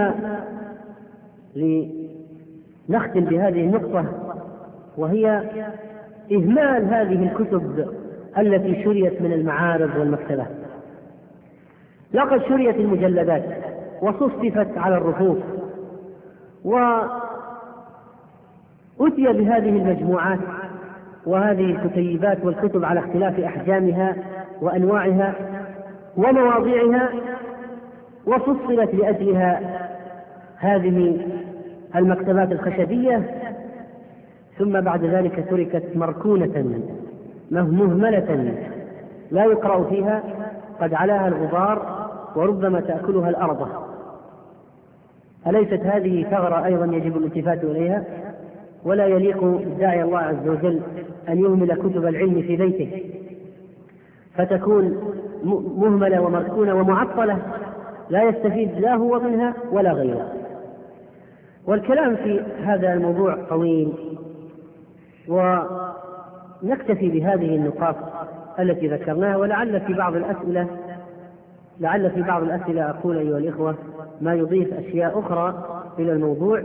لنختم بهذه النقطة، وهي إهمال هذه الكتب التي شريت من المعارض والمكتبات. لقد شريت المجلدات وصففت على الرفوف، وأتي بهذه المجموعات وهذه الكتيبات والكتب على اختلاف أحجامها وأنواعها ومواضيعها، وفصلت لأجلها هذه المكتبات الخشبية، ثم بعد ذلك تركت مركونة مهملة لا يقرأ فيها، قد علاها الغبار وربما تأكلها الأرض. أليست هذه ثغرة أيضا يجب الالتفات إليها؟ ولا يليق بالداعي الله عز وجل أن يهمل كتب العلم في بيته فتكون مهملة ومركونة ومعطلة لا يستفيد لا هو منها ولا غيره. والكلام في هذا الموضوع طويل، ونكتفي بهذه النقاط التي ذكرناها، ولعل في بعض الأسئلة لعل في بعض الأسئلة أقول أيها الإخوة ما يضيف أشياء أخرى إلى الموضوع،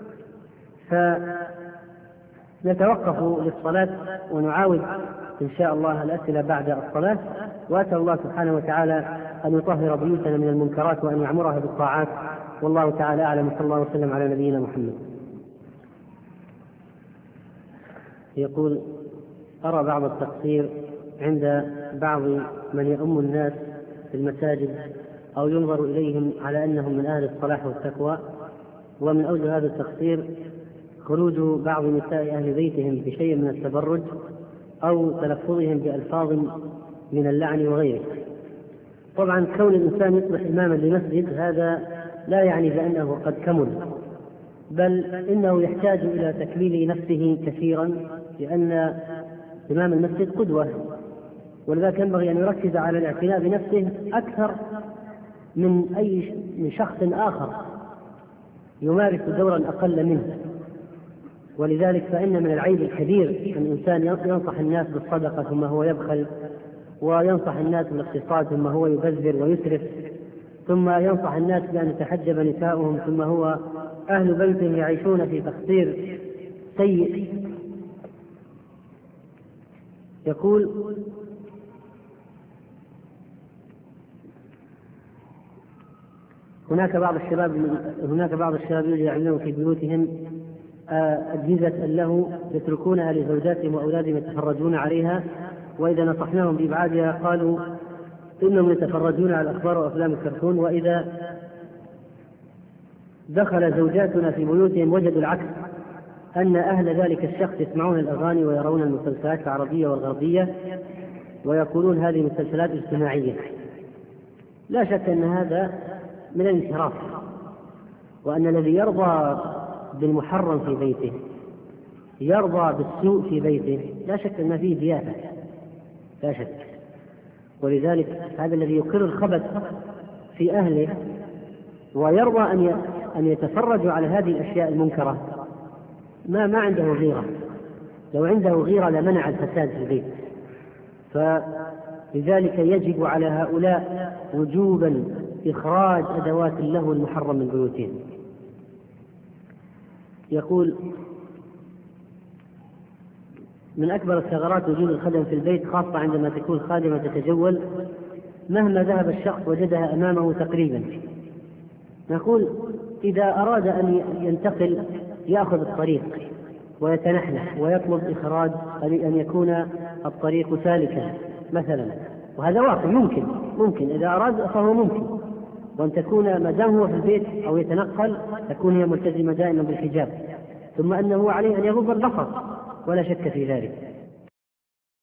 فنتوقف للصلاة ونعاود إن شاء الله الأسئلة بعد الصلاة. وأسأل الله سبحانه وتعالى أن يطهر بيوتنا من المنكرات وأن يعمرها بالطاعات، والله تعالى أعلم. صلى الله وسلم على نبينا محمد. يقول: أرى بعض التقصير عند بعض من يؤم الناس في المساجد أو ينظر إليهم على أنهم من أهل الصلاح والتقوى، ومن أوجه هذا التقصير خروج بعض نساء أهل بيتهم بشيء من التبرج أو تلفظهم بألفاظ من اللعن وغيره. طبعا كون الإنسان يصبح إماما لمسجد هذا لا يعني بأنه قد كمل، بل إنه يحتاج إلى تكميل نفسه كثيرا، لأن إمام المسجد قدوة، ولذلك ينبغي أن يركز على الاعتناء بنفسه أكثر من أي من شخص آخر يمارس دورا أقل منه. ولذلك فإن من العيب الكبير أن الإنسان ينصح الناس بالصدقة ثم هو يبخل، وينصح الناس بالاقتصاد ثم هو يبذر ويسرف، ثم ينصح الناس بأن يتحجب نساؤهم ثم هو أهل بيت يعيشون في تقصير سيء. يقول: هناك بعض الشباب هناك بعض الشباب يعلنون في بيوتهم أجهزة له يتركونها لزوجاتهم وأولادهم يتفرجون عليها، وإذا نصحناهم بإبعادها قالوا إنهم يتفرجون على الأخبار وأفلام الكرتون، وإذا دخل زوجاتنا في بيوتهم وجدوا العكس، أن أهل ذلك الشخص يسمعون الأغاني ويرون المسلسلات العربية والغربية ويقولون هذه مسلسلات اجتماعية. لا شك أن هذا من الانحراف، وأن الذي يرضى بالمحرم في بيته يرضى بالسوء في بيته لا شك أن فيه زيادة، لا شك. ولذلك هذا الذي يقر الخبث في أهله ويرضى أن يتفرجوا على هذه الأشياء المنكرة ما ما عنده غيرة، لو عنده غيرة لمنع الفساد في البيت. فلذلك يجب على هؤلاء وجوبا إخراج أدوات اللهو المحرم من بيوتهم. يقول: من أكبر الثغرات وجود الخدم في البيت، خاصة عندما تكون خادمة تتجول، مهما ذهب الشخص وجدها أمامه تقريبا. نقول: إذا أراد أن ينتقل يأخذ الطريق ويتنحنح ويطلب إخراج أن يكون الطريق سالكا مثلا، وهذا واقع ممكن ممكن إذا أراد فهو ممكن، وأن تكون ما دام هو في البيت أو يتنقل تكون هي ملتزمة دائما بالحجاب، ثم أنه عليه أن يغض البصر ولا شك في ذلك.